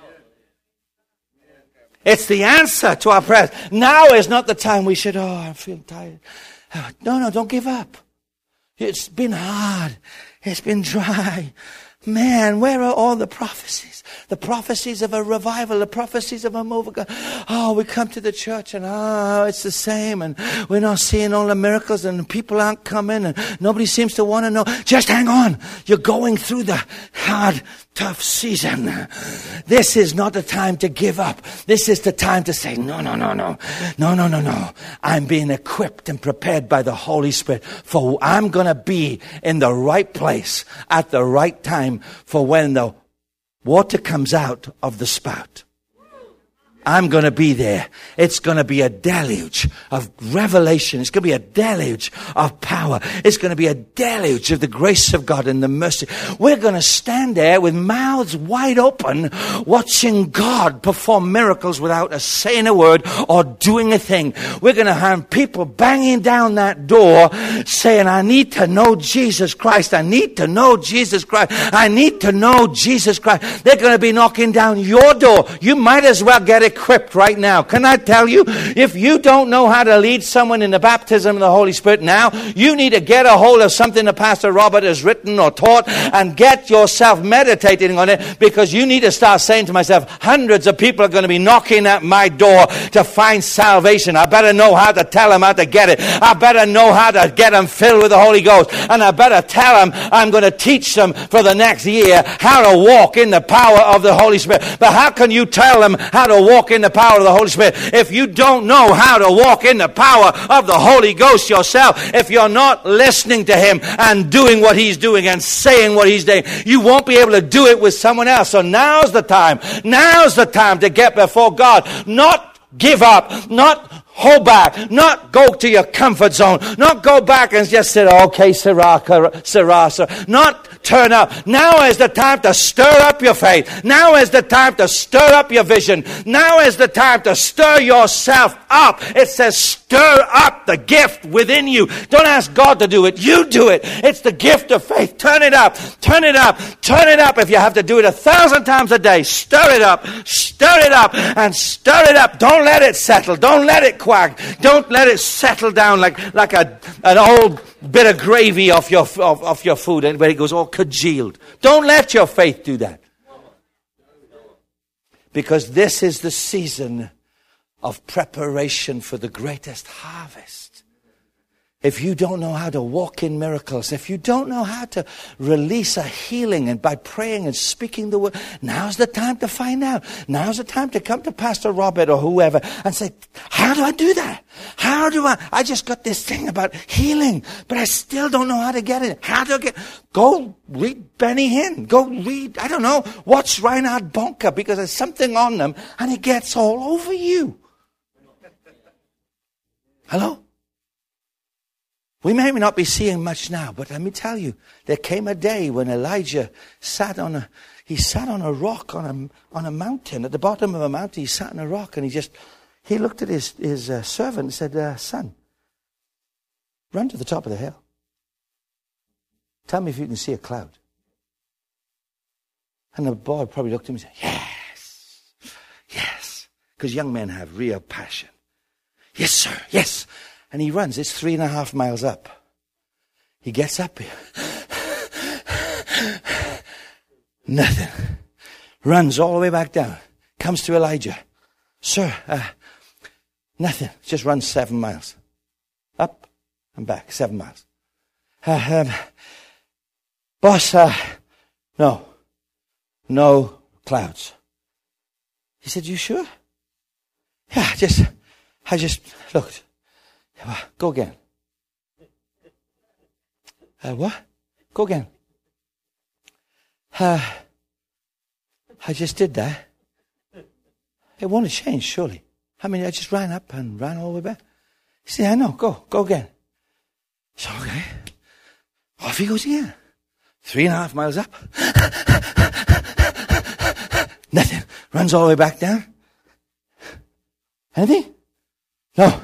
It's the answer to our prayers. Now is not the time we should, oh, I feel tired. No, no, don't give up. It's been hard. It's been dry. Man, where are all the prophecies? The prophecies of a revival, the prophecies of a move of God. Oh, we come to the church and oh, it's the same, and we're not seeing all the miracles, and people aren't coming, and nobody seems to want to know. Just hang on. You're going through the hard, tough season. This is not the time to give up. This is the time to say, no, no, no, no. No, no, no, no. I'm being equipped and prepared by the Holy Spirit, for I'm going to be in the right place at the right time for when the water comes out of the spout. I'm going to be there. It's going to be a deluge of revelation. It's going to be a deluge of power. It's going to be a deluge of the grace of God and the mercy. We're going to stand there with mouths wide open, watching God perform miracles without us saying a word or doing a thing. We're going to have people banging down that door saying, I need to know Jesus Christ. I need to know Jesus Christ. I need to know Jesus Christ. They're going to be knocking down your door. You might as well get equipped right now. Can I tell you, if you don't know how to lead someone in the baptism of the Holy Spirit now, you need to get a hold of something that Pastor Robert has written or taught and get yourself meditating on it, because you need to start saying to myself, hundreds of people are going to be knocking at my door to find salvation. I better know how to tell them how to get it. I better know how to get them filled with the Holy Ghost. And I better tell them I'm going to teach them for the next year how to walk in the power of the Holy Spirit. But how can you tell them how to walk in the power of the Holy Spirit if you don't know how to walk in the power of the Holy Ghost yourself? If you're not listening to Him and doing what He's doing and saying what He's doing, you won't be able to do it with someone else. So now's the time. Now's the time to get before God. Not give up. Not hold back. Not go to your comfort zone. Not go back and just say, okay, Sarah, Sarah, Sarah. Not turn up. Now is the time to stir up your faith. Now is the time to stir up your vision. Now is the time to stir yourself up. It says stir up the gift within you. Don't ask God to do it. You do it. It's the gift of faith. Turn it up. Turn it up. Turn it up. If you have to do it a thousand times a day, stir it up. Stir it up and stir it up. Don't let it settle. Don't let it quack. Don't let it settle down like, like a, an old bit of gravy off your, off, off your food, and where it goes all congealed. Don't let your faith do that. Because this is the season of preparation for the greatest harvest. If you don't know how to walk in miracles, if you don't know how to release a healing and by praying and speaking the word, now's the time to find out. Now's the time to come to Pastor Robert or whoever and say, how do I do that? How do I? I just got this thing about healing, but I still don't know how to get it. How do I get? Go read Benny Hinn. Go read, I don't know, watch Reinhard Bonke, because there's something on them and it gets all over you. Hello? We may not be seeing much now, but let me tell you, there came a day when Elijah sat on a, he sat on a rock on a, on a mountain, at the bottom of a mountain. He sat on a rock and he just, he looked at his, his uh, servant and said, uh, son, run to the top of the hill. Tell me if you can see a cloud. And the boy probably looked at him and said, yes, yes. Because young men have real passion. Yes, sir, yes. And he runs. It's three and a half miles up. He gets up here. Nothing. Runs all the way back down. Comes to Elijah. Sir, uh, nothing. Just runs seven miles. Up and back. Seven miles. Uh, um, boss, uh, no. No clouds. He said, you sure? Yeah, just, I just looked. Go again. Uh, what? Go again. Uh, I just did that. It won't have changed, surely. I mean, I just ran up and ran all the way back. He said, I know, go, go again. So, okay. Off he goes again. Three and a half miles up. Nothing. Runs all the way back down. Anything? No.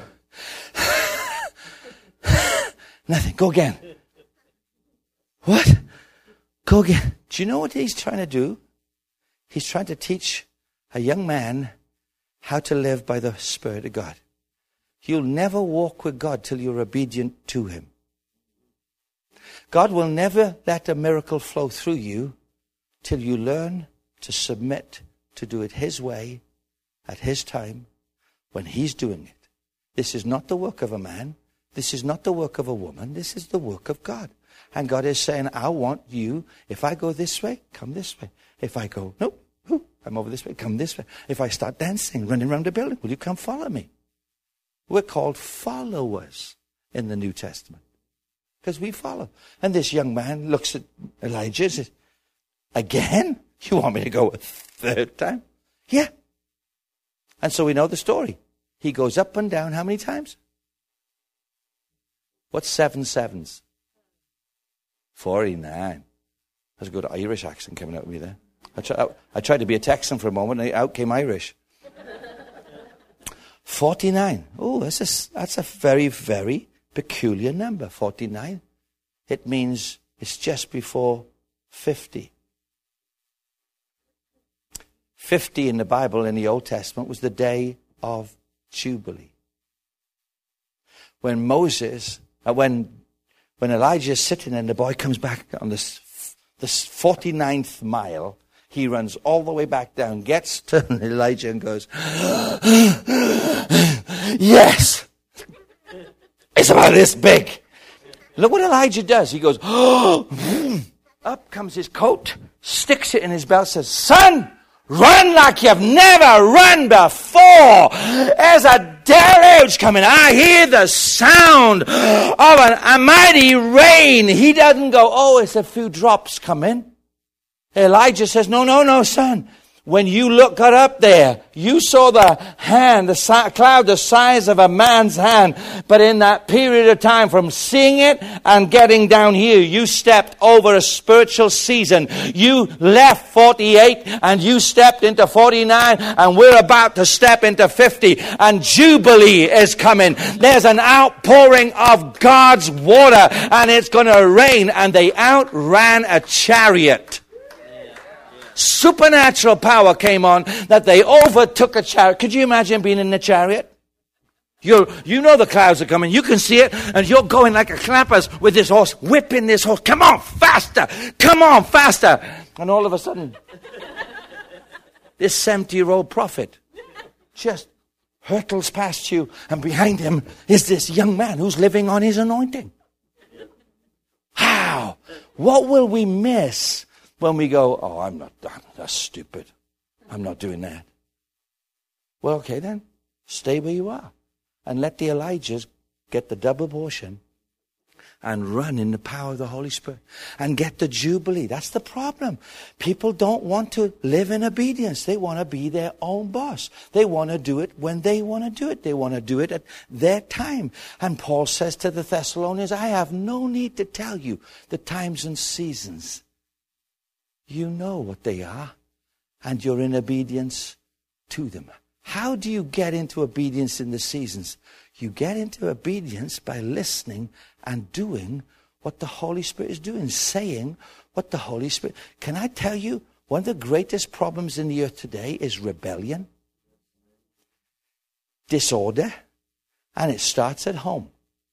Nothing. Go again. What? Go again. Do you know what he's trying to do? He's trying to teach a young man how to live by the Spirit of God. You'll never walk with God till you're obedient to Him. God will never let a miracle flow through you till you learn to submit to do it His way, at His time, when He's doing it. This is not the work of a man. This is not the work of a woman. This is the work of God. And God is saying, I want you, if I go this way, come this way. If I go, nope, whoo, I'm over this way, come this way. If I start dancing, running around the building, will you come follow me? We're called followers in the New Testament. Because we follow. And this young man looks at Elijah and says, again? You want me to go a third time? Yeah. And so we know the story. He goes up and down how many times? What's seven sevens? forty-nine. That's a good Irish accent coming out of me there. I, try, I, I tried to be a Texan for a moment, and out came Irish. forty-nine. Oh, that's a, that's a very, very peculiar number, forty-nine. It means it's just before fifty. fifty in the Bible, in the Old Testament, was the day of Jubilee. When Moses, uh, when when Elijah is sitting and the boy comes back on this, this forty-ninth mile, he runs all the way back down, gets to Elijah and goes, yes, it's about this big. Look what Elijah does. He goes, up comes his coat, sticks it in his belt, says, son, run like you've never run before. There's a deluge coming. I hear the sound of an, a mighty rain. He doesn't go, oh, it's a few drops coming. Elijah says, no, no, no, son. When you look got up there, you saw the hand, the si- cloud the size of a man's hand. But in that period of time, from seeing it and getting down here, you stepped over a spiritual season. You left forty-eight and you stepped into forty-nine, and we're about to step into fifty. And Jubilee is coming. There's an outpouring of God's water, and it's going to rain. And they outran a chariot. Supernatural power came on that they overtook a chariot. Could you imagine being in the chariot? You you know the clouds are coming. You can see it, and you're going like a clappers with this horse, whipping this horse. Come on, faster! Come on, faster! And all of a sudden, this seventy-year-old prophet just hurtles past you, and behind him is this young man who's living on his anointing. How? What will we miss when we go, oh, I'm not, that's stupid. I'm not doing that. Well, okay then. Stay where you are. And let the Elijahs get the double portion and run in the power of the Holy Spirit. And get the Jubilee. That's the problem. People don't want to live in obedience. They want to be their own boss. They want to do it when they want to do it. They want to do it at their time. And Paul says to the Thessalonians, I have no need to tell you the times and seasons. You know what they are, and you're in obedience to them. How do you get into obedience in the seasons? You get into obedience by listening and doing what the Holy Spirit is doing, saying what the Holy Spirit... Can I tell you, one of the greatest problems in the earth today is rebellion, disorder, and it starts at home.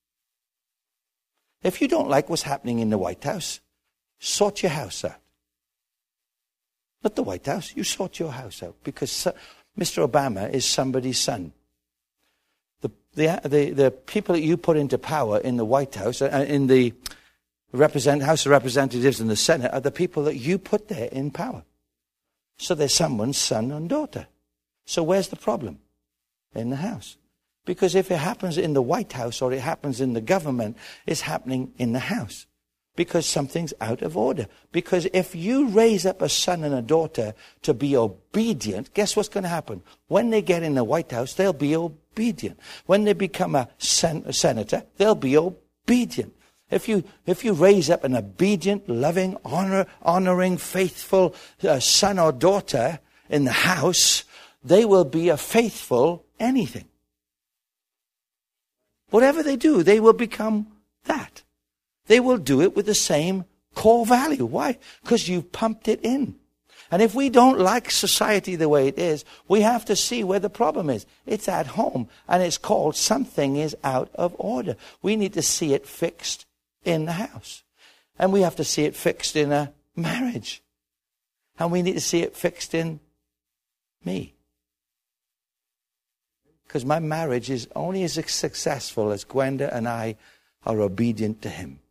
If you don't like what's happening in the White House, sort your house out. Not the White House. You sort your house out, because Mister Obama is somebody's son. The, the, the, the people that you put into power in the White House, uh, in the represent, House of Representatives and the Senate, are the people that you put there in power. So they're someone's son and daughter. So where's the problem? In the house. Because if it happens in the White House or it happens in the government, it's happening in the house. Because something's out of order. Because if you raise up a son and a daughter to be obedient, guess what's going to happen? When they get in the White House, they'll be obedient. When they become a, sen- a senator, they'll be obedient. If you if you raise up an obedient, loving, honor, honoring, faithful uh, son or daughter in the house, they will be a faithful anything. Whatever they do, they will become that. They will do it with the same core value. Why? Because you've pumped it in. And if we don't like society the way it is, we have to see where the problem is. It's at home, and it's called something is out of order. We need to see it fixed in the house. And we have to see it fixed in a marriage. And we need to see it fixed in me. Because my marriage is only as successful as Gwenda and I are obedient to him.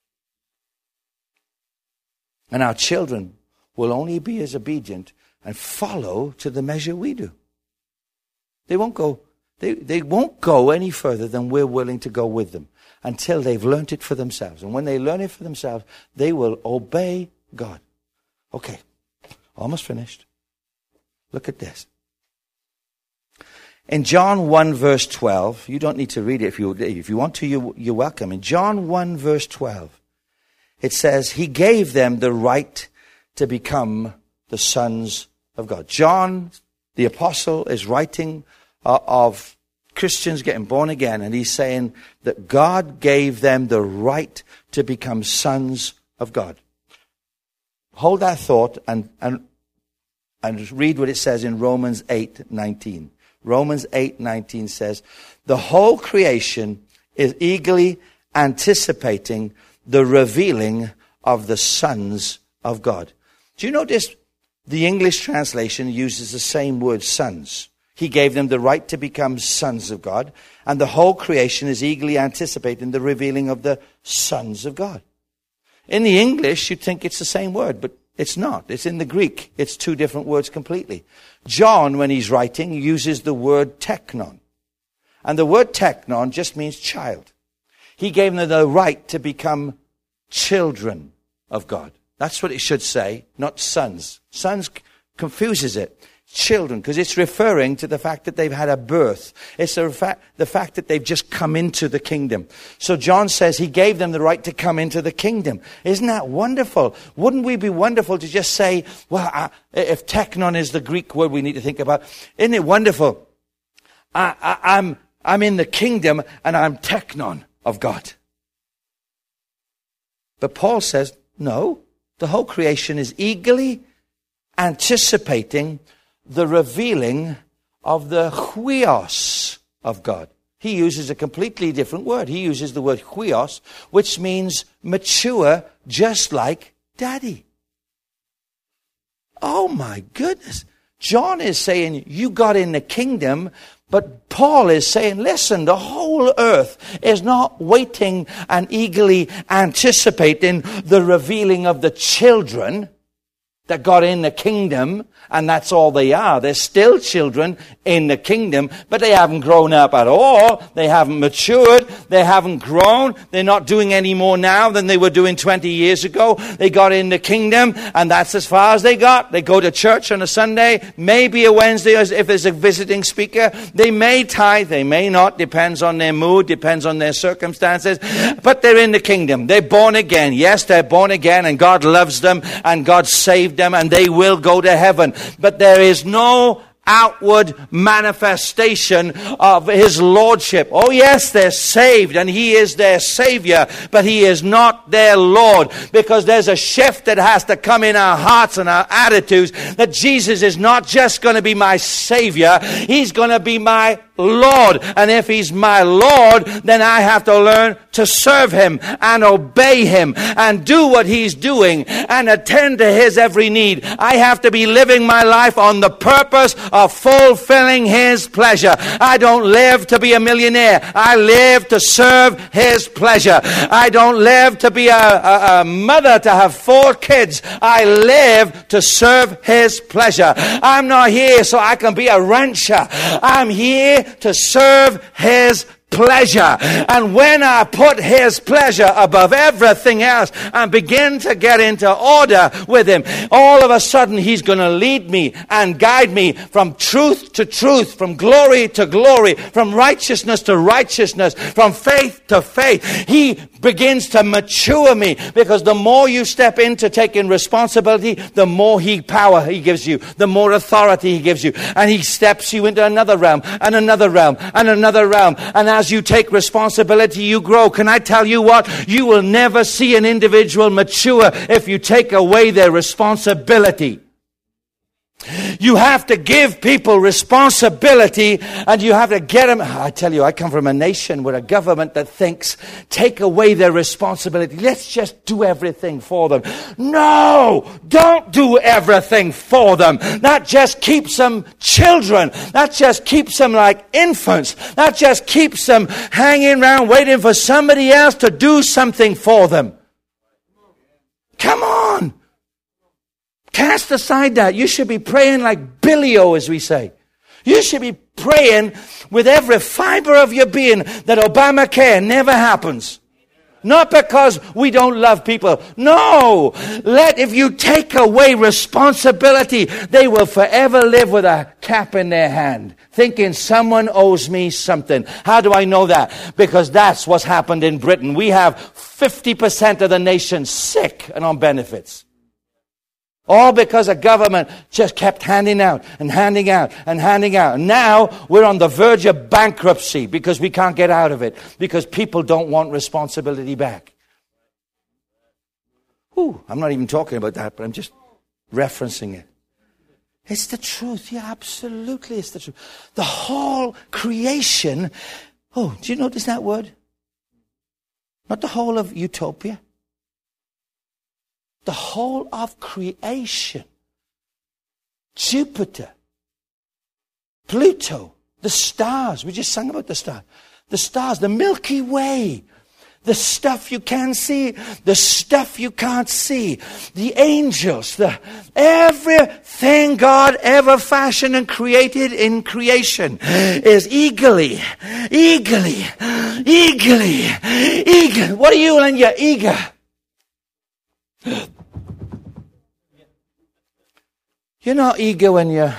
And our children will only be as obedient and follow to the measure we do. They won't go, they, they won't go any further than we're willing to go with them until they've learned it for themselves. And when they learn it for themselves, they will obey God. Okay, almost finished. Look at this. In John one verse twelve, you don't need to read it. If you, if you want to, you, you're welcome. In John one verse twelve, it says, he gave them the right to become the sons of God. John, the apostle, is writing uh, of Christians getting born again, and he's saying that God gave them the right to become sons of God. Hold that thought and, and, and read what it says in Romans eight nineteen. Romans eight nineteen says, the whole creation is eagerly anticipating the revealing of the sons of God. Do you notice the English translation uses the same word, sons? He gave them the right to become sons of God, and the whole creation is eagerly anticipating the revealing of the sons of God. In the English, you'd think it's the same word, but it's not. It's in the Greek. It's two different words completely. John, when he's writing, uses the word teknon. And the word teknon just means child. He gave them the right to become children of God. That's what it should say, not sons. Sons confuses it. Children, because it's referring to the fact that they've had a birth. It's the fact, the fact that they've just come into the kingdom. So John says he gave them the right to come into the kingdom. Isn't that wonderful? Wouldn't we be wonderful to just say, well, uh, if teknon is the Greek word we need to think about, isn't it wonderful? I, I, I'm, I'm in the kingdom and I'm teknon of God. But Paul says, no, the whole creation is eagerly anticipating the revealing of the huios of God. He uses a completely different word. He uses the word huios, which means mature, just like daddy. Oh my goodness. John is saying, you got in the kingdom, but Paul is saying, listen, the whole earth is not waiting and eagerly anticipating the revealing of the children that got in the kingdom, and that's all they are. They're still children in the kingdom, but they haven't grown up at all. They haven't matured. They haven't grown. They're not doing any more now than they were doing twenty years ago. They got in the kingdom, and that's as far as they got. They go to church on a Sunday, maybe a Wednesday if there's a visiting speaker. They may tithe, they may not. Depends on their mood, depends on their circumstances. But they're in the kingdom. They're born again. Yes, they're born again, and God loves them, and God saved them, and they will go to heaven. But there is no outward manifestation of his lordship. Oh yes, they're saved and he is their savior, but he is not their Lord, because there's a shift that has to come in our hearts and our attitudes, that Jesus is not just going to be my savior, he's going to be my Lord. And if he's my Lord, then I have to learn to serve him and obey him and do what he's doing and attend to his every need. I have to be living my life on the purpose of fulfilling his pleasure. I don't live to be a millionaire. I live to serve his pleasure. I don't live to be a, a, a mother to have four kids. I live to serve his pleasure. I'm not here so I can be a rancher. I'm here to serve his pleasure. And when I put his pleasure above everything else and begin to get into order with him, all of a sudden he's going to lead me and guide me from truth to truth, from glory to glory, from righteousness to righteousness, from faith to faith. He begins to mature me, because the more you step into taking responsibility, the more he power he gives you, the more authority he gives you, and he steps you into another realm and another realm and another realm. And as you take responsibility, you grow. Can I tell you what? You will never see an individual mature if you take away their responsibility. You have to give people responsibility, and you have to get them. I tell you, I come from a nation with a government that thinks, take away their responsibility. Let's just do everything for them. No, don't do everything for them. That just keeps them children. That just keeps them like infants. That just keeps them hanging around waiting for somebody else to do something for them. Come on. Cast aside that. You should be praying like Billy-O, as we say. You should be praying with every fiber of your being that Obamacare never happens. Not because we don't love people. No. Let, if you take away responsibility, they will forever live with a cap in their hand, thinking someone owes me something. How do I know that? Because that's what's happened in Britain. We have fifty percent of the nation sick and on benefits. All because a government just kept handing out and handing out and handing out. And now we're on the verge of bankruptcy because we can't get out of it. Because people don't want responsibility back. Ooh, I'm not even talking about that, but I'm just referencing it. It's the truth. Yeah, absolutely it's the truth. The whole creation. Oh, do you notice that word? Not the whole of utopia. The whole of creation. Jupiter. Pluto. The stars. We just sang about the stars. The stars. The Milky Way. The stuff you can see. The stuff you can't see. The angels. The everything God ever fashioned and created in creation is eagerly, eagerly, eagerly, eager. What are you when you're eager? You're not eager when you're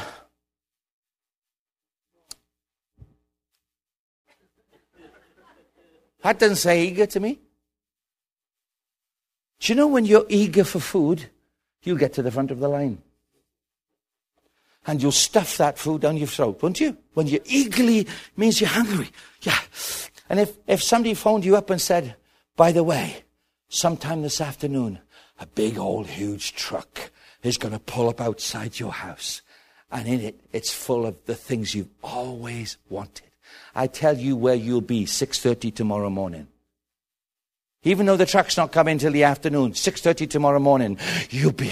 that doesn't say eager to me. Do you know when you're eager for food, you'll get to the front of the line. And you'll stuff that food down your throat, won't you? When you're eagerly, means you're hungry. Yeah. And if, if somebody phoned you up and said, by the way, sometime this afternoon, a big old huge truck is going to pull up outside your house. And in it, it's full of the things you've always wanted. I tell you where you'll be six thirty tomorrow morning. Even though the truck's not coming till the afternoon, six thirty tomorrow morning, you'll be...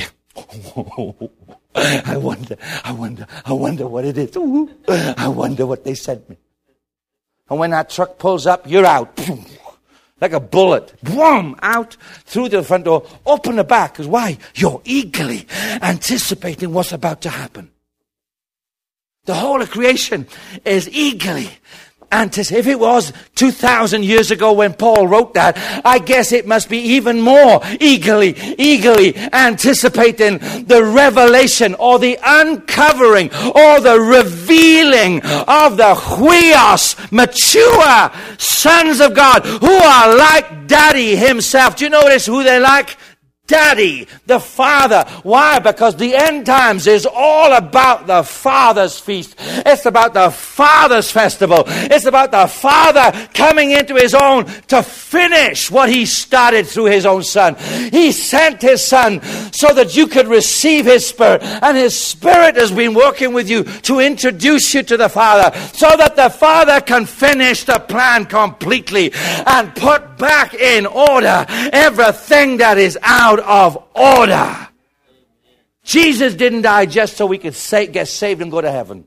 I wonder, I wonder, I wonder what it is. I wonder what they sent me. And when that truck pulls up, you're out. Like a bullet. Boom! Out through the front door. Open the back. Because why? You're eagerly anticipating what's about to happen. The whole of creation is eagerly anticipating. If it was two thousand years ago when Paul wrote that, I guess it must be even more eagerly, eagerly anticipating the revelation or the uncovering or the revealing of the huios, mature sons of God who are like Daddy himself. Do you notice who they're like? Daddy, the Father. Why? Because the end times is all about the Father's feast. It's about the Father's festival. It's about the Father coming into his own to finish what he started through his own Son. He sent his Son so that you could receive his Spirit. And his Spirit has been working with you to introduce you to the Father so that the Father can finish the plan completely and put back in order everything that is out of order. Jesus didn't die just so we could say, get saved and go to heaven.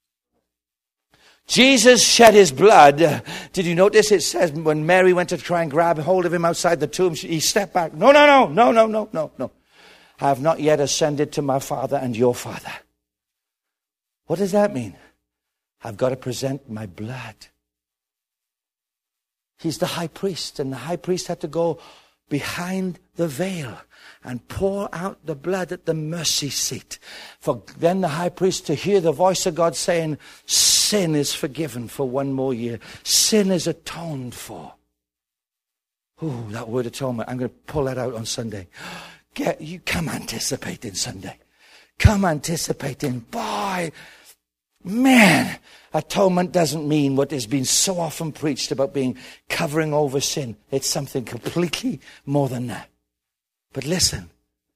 Jesus shed his blood. Did you notice it says when Mary went to try and grab hold of him outside the tomb, he stepped back. No, no, no, no, no, no, no, no. I have not yet ascended to my Father and your Father. What does that mean? I've got to present my blood. He's the high priest, and the high priest had to go behind the veil and pour out the blood at the mercy seat. For then the high priest to hear the voice of God saying, sin is forgiven for one more year. Sin is atoned for. Oh, that word atonement. I'm going to pull that out on Sunday. Get you come anticipating Sunday. Come anticipating. Boy, man, atonement doesn't mean what has been so often preached about being covering over sin. It's something completely more than that. But listen,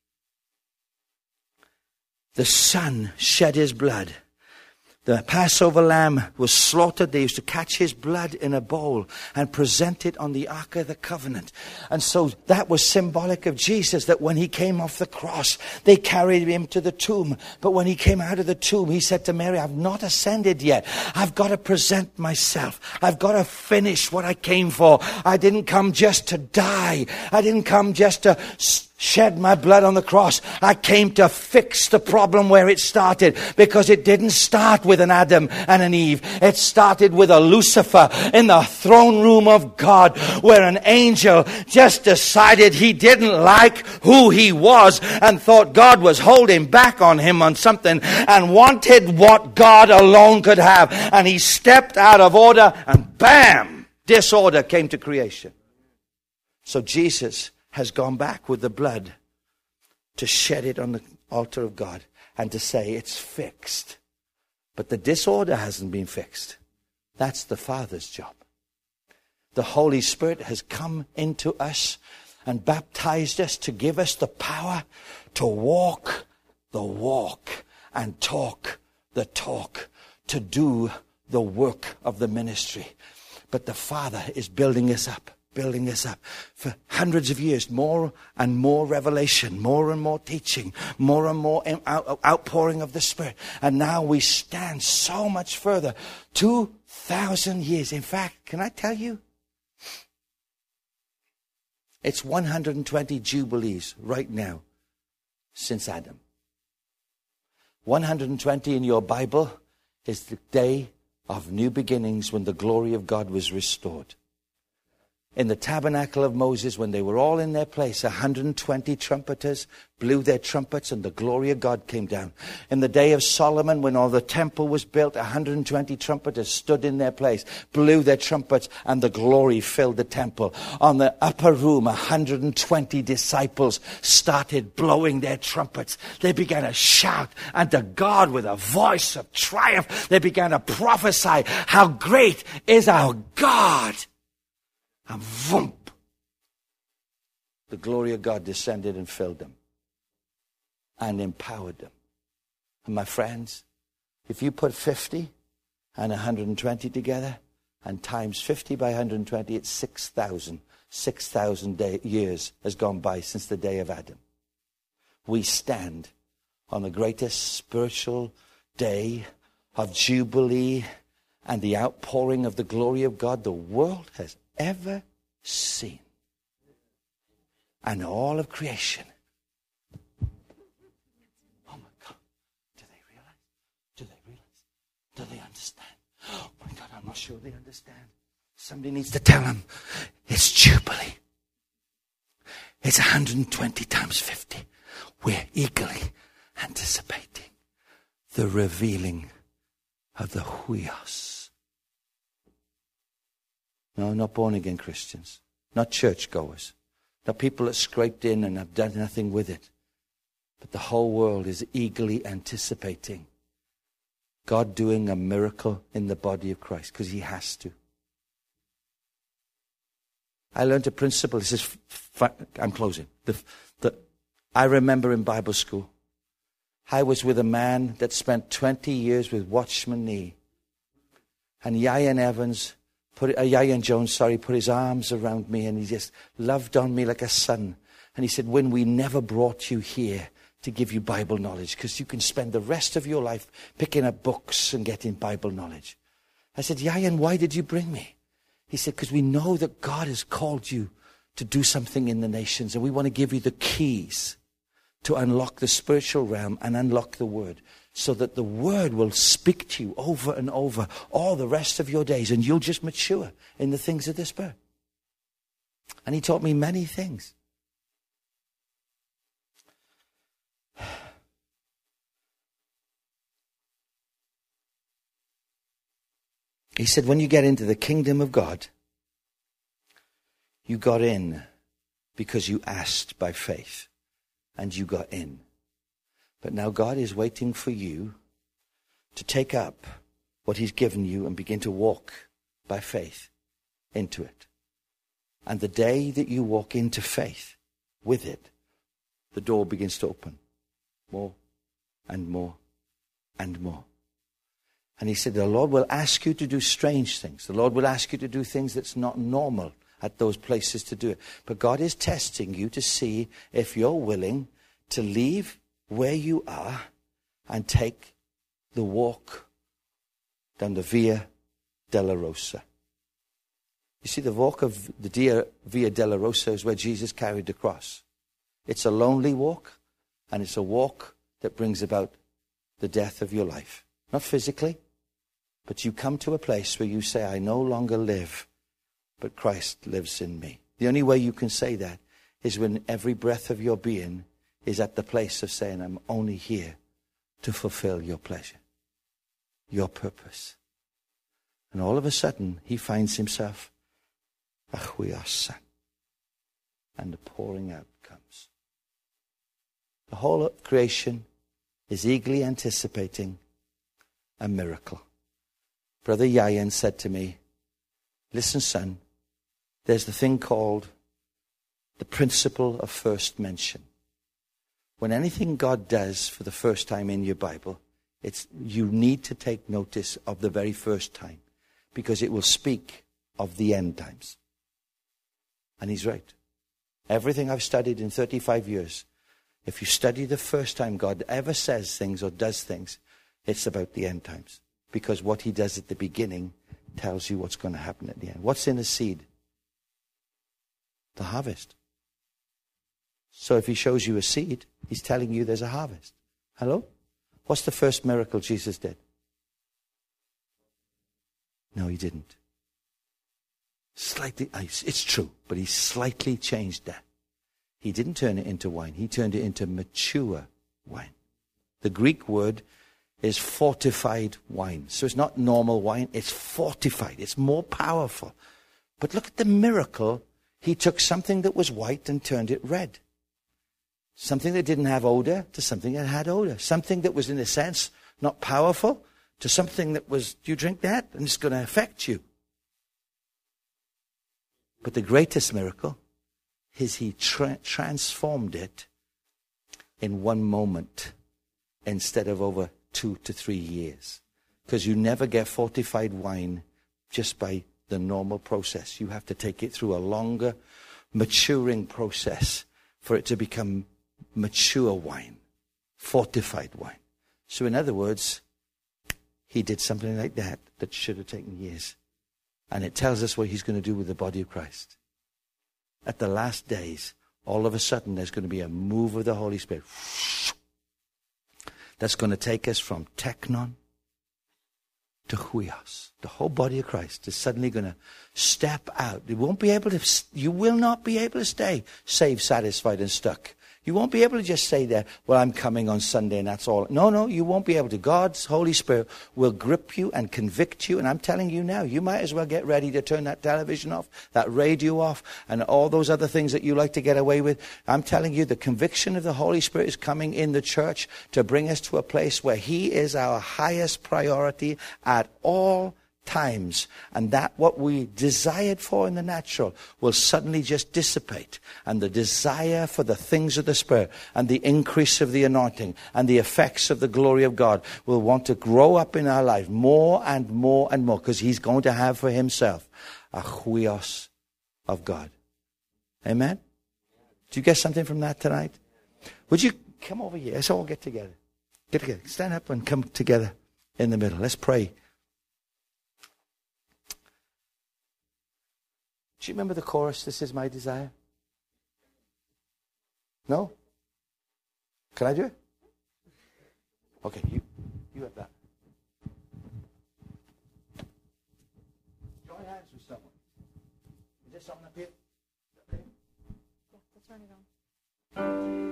the Son shed his blood. The Passover lamb was slaughtered. They used to catch his blood in a bowl and present it on the Ark of the Covenant. And so that was symbolic of Jesus, that when he came off the cross, they carried him to the tomb. But when he came out of the tomb, he said to Mary, I've not ascended yet. I've got to present myself. I've got to finish what I came for. I didn't come just to die. I didn't come just to shed my blood on the cross. I came to fix the problem where it started, because it didn't start with an Adam and an Eve. It started with a Lucifer in the throne room of God, where an angel just decided he didn't like who he was and thought God was holding back on him on something and wanted what God alone could have. And he stepped out of order and bam, disorder came to creation. So Jesus has gone back with the blood to shed it on the altar of God and to say it's fixed. But the disorder hasn't been fixed. That's the Father's job. The Holy Spirit has come into us and baptized us to give us the power to walk the walk and talk the talk, to do the work of the ministry. But the Father is building us up. Building us up for hundreds of years, more and more revelation, more and more teaching, more and more outpouring of the Spirit. And now we stand so much further. Two thousand years. In fact, can I tell you? It's one hundred twenty Jubilees right now since Adam. one hundred twenty in your Bible is the day of new beginnings, when the glory of God was restored. In the tabernacle of Moses, when they were all in their place, one hundred twenty trumpeters blew their trumpets and the glory of God came down. In the day of Solomon, when all the temple was built, one hundred twenty trumpeters stood in their place, blew their trumpets, and the glory filled the temple. On the upper room, one hundred twenty disciples started blowing their trumpets. They began to shout unto God with a voice of triumph. They began to prophesy, how great is our God. And voom, the glory of God descended and filled them and empowered them. And my friends, if you put fifty and one hundred twenty together and times fifty by one hundred twenty, it's six thousand. six thousand years has gone by since the day of Adam. We stand on the greatest spiritual day of Jubilee and the outpouring of the glory of God the world has ever seen. And all of creation. Oh my God. Do they realize? Do they realize? Do they understand? Oh my God, I'm not sure they understand. Somebody needs to tell them it's Jubilee. It's one hundred twenty times fifty. We're eagerly anticipating the revealing of the huios. No, not born-again Christians. Not churchgoers. Not people that scraped in and have done nothing with it. But the whole world is eagerly anticipating God doing a miracle in the body of Christ, because he has to. I learned a principle. This is, I'm closing. The, the, I remember in Bible school, I was with a man that spent twenty years with Watchman Nee. And Ian Evans... Put, uh, Ian Jones, sorry, put his arms around me and he just loved on me like a son. And he said, Win, we never brought you here to give you Bible knowledge, because you can spend the rest of your life picking up books and getting Bible knowledge. I said, Ian, why did you bring me? He said, because we know that God has called you to do something in the nations, and we want to give you the keys to unlock the spiritual realm and unlock the Word, so that the Word will speak to you over and over all the rest of your days, and you'll just mature in the things of the Spirit. And he taught me many things. He said, when you get into the kingdom of God, you got in because you asked by faith, and you got in. But now God is waiting for you to take up what he's given you and begin to walk by faith into it. And the day that you walk into faith with it, the door begins to open more and more and more. And he said, the Lord will ask you to do strange things. The Lord will ask you to do things that's not normal at those places to do it. But God is testing you to see if you're willing to leave where you are and take the walk down the Via Dolorosa. You see, the walk of the Via Dolorosa is where Jesus carried the cross. It's a lonely walk, and it's a walk that brings about the death of your life. Not physically, but you come to a place where you say, I no longer live, but Christ lives in me. The only way you can say that is when every breath of your being is at the place of saying, I'm only here to fulfill your pleasure, your purpose. And all of a sudden, he finds himself, Achuias, and the pouring out comes. The whole of creation is eagerly anticipating a miracle. Brother Yayan said to me, listen, son, there's the thing called the principle of first mention. When anything God does for the first time in your Bible, it's you need to take notice of the very first time, because it will speak of the end times. And he's right. Everything I've studied in thirty-five years, if you study the first time God ever says things or does things, it's about the end times. Because what he does at the beginning tells you what's going to happen at the end. What's in a seed? The harvest. So if he shows you a seed, he's telling you there's a harvest. Hello? What's the first miracle Jesus did? No, he didn't. Slightly, it's true, but he slightly changed that. He didn't turn it into wine. He turned it into mature wine. The Greek word is fortified wine. So it's not normal wine, it's fortified. It's more powerful. But look at the miracle. He took something that was white and turned it red. Something that didn't have odor to something that had odor. Something that was, in a sense, not powerful to something that was, you drink that and it's going to affect you. But the greatest miracle is he tra- transformed it in one moment instead of over two to three years. Because you never get fortified wine just by the normal process. You have to take it through a longer maturing process for it to become mature wine, fortified wine. So in other words, he did something like that that should have taken years. And it tells us what he's going to do with the body of Christ. At the last days, all of a sudden there's going to be a move of the Holy Spirit that's going to take us from teknon to huios. The whole body of Christ is suddenly going to step out. You won't be able to, you will not be able to stay saved, satisfied, and stuck. You won't be able to just say that, well, I'm coming on Sunday and that's all. No, no, you won't be able to. God's Holy Spirit will grip you and convict you. And I'm telling you now, you might as well get ready to turn that television off, that radio off, and all those other things that you like to get away with. I'm telling you, the conviction of the Holy Spirit is coming in the church to bring us to a place where he is our highest priority at all times, and that what we desired for in the natural will suddenly just dissipate, and the desire for the things of the Spirit and the increase of the anointing and the effects of the glory of God will want to grow up in our life more and more and more, because he's going to have for himself a huios of God. Amen? Do you get something from that tonight? Would you come over here? Let's all get together. Get together. Stand up and come together in the middle. Let's pray. Do you remember the chorus, "This is my desire"? No? Can I do it? Okay, you you have that. Join hands with someone. Is there someone up here? Okay. Yeah, let's turn it on.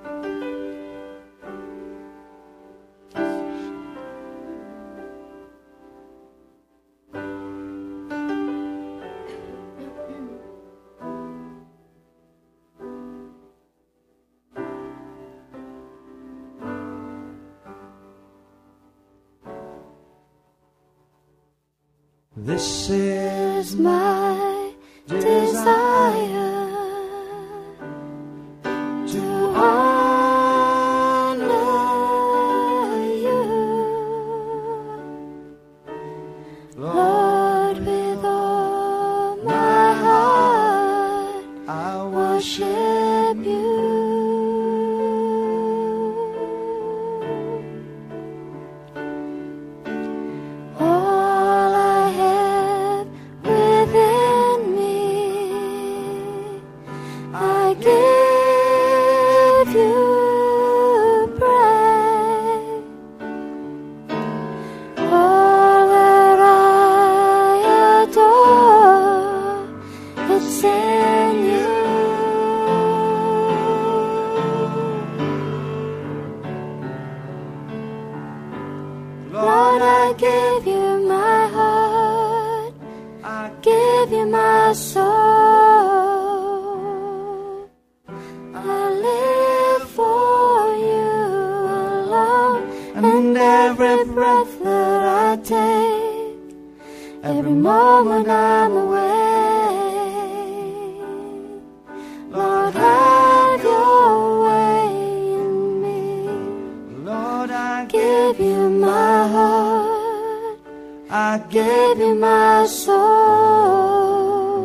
This is my desire to honor you, Lord, with all my heart I worship you. All I have within give you my heart, I give you my soul. I live for you alone, and every breath that I take, every moment I'm away. Lord, have your way in me. Lord, I Give you my heart, I give you my soul.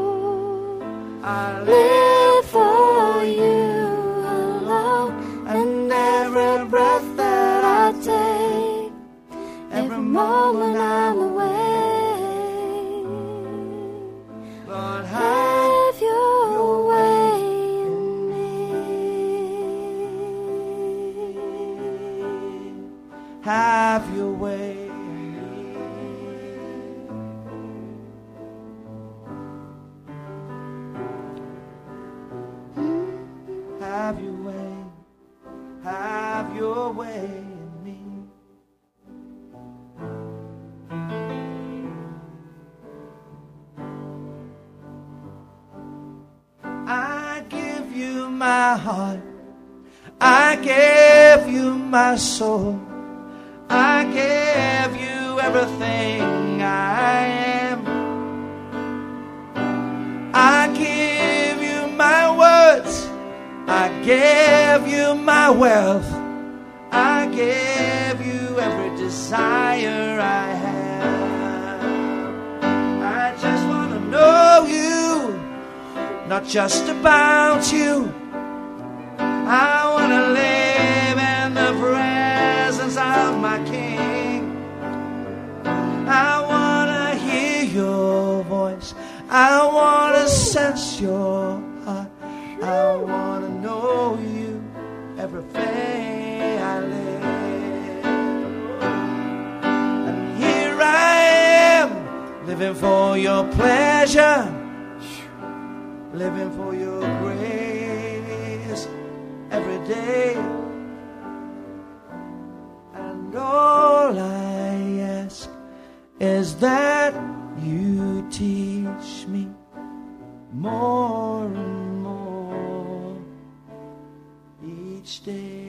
I Live for you alone, and every breath that I take, every moment I'm away. Lord, Have your way in me. have your way. Have your way. Have your way in me. I give you my heart. I give you my soul. I give you everything I am. I give you my words. I give you my wealth. I give you every desire I have. I just want to know you, not just about you. I want to live in the presence of my King. I want to hear your voice. I want to sense your heart. I want to know you everywhere I live. And here I am, living for your pleasure, living for your grace every day. And all I ask is that you teach me more and more each day.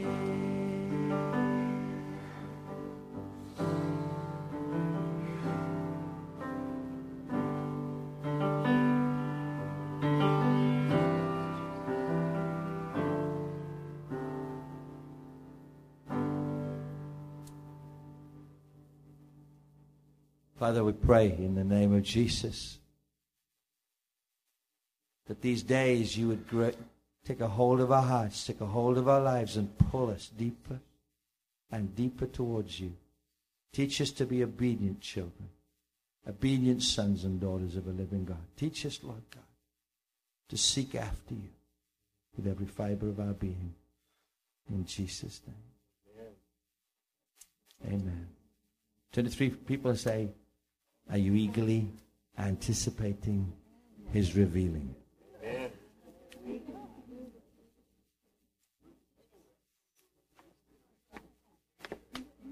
Father, we pray in the name of Jesus that these days you would gra- take a hold of our hearts, take a hold of our lives, and pull us deeper and deeper towards you. Teach us to be obedient children, obedient sons and daughters of a living God. Teach us, Lord God, to seek after you with every fiber of our being. In Jesus' name. Amen. Amen. Turn to three people and say, are you eagerly anticipating his revealing? Amen.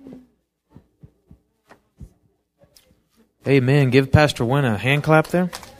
Amen. Give Pastor Wynn a hand clap there.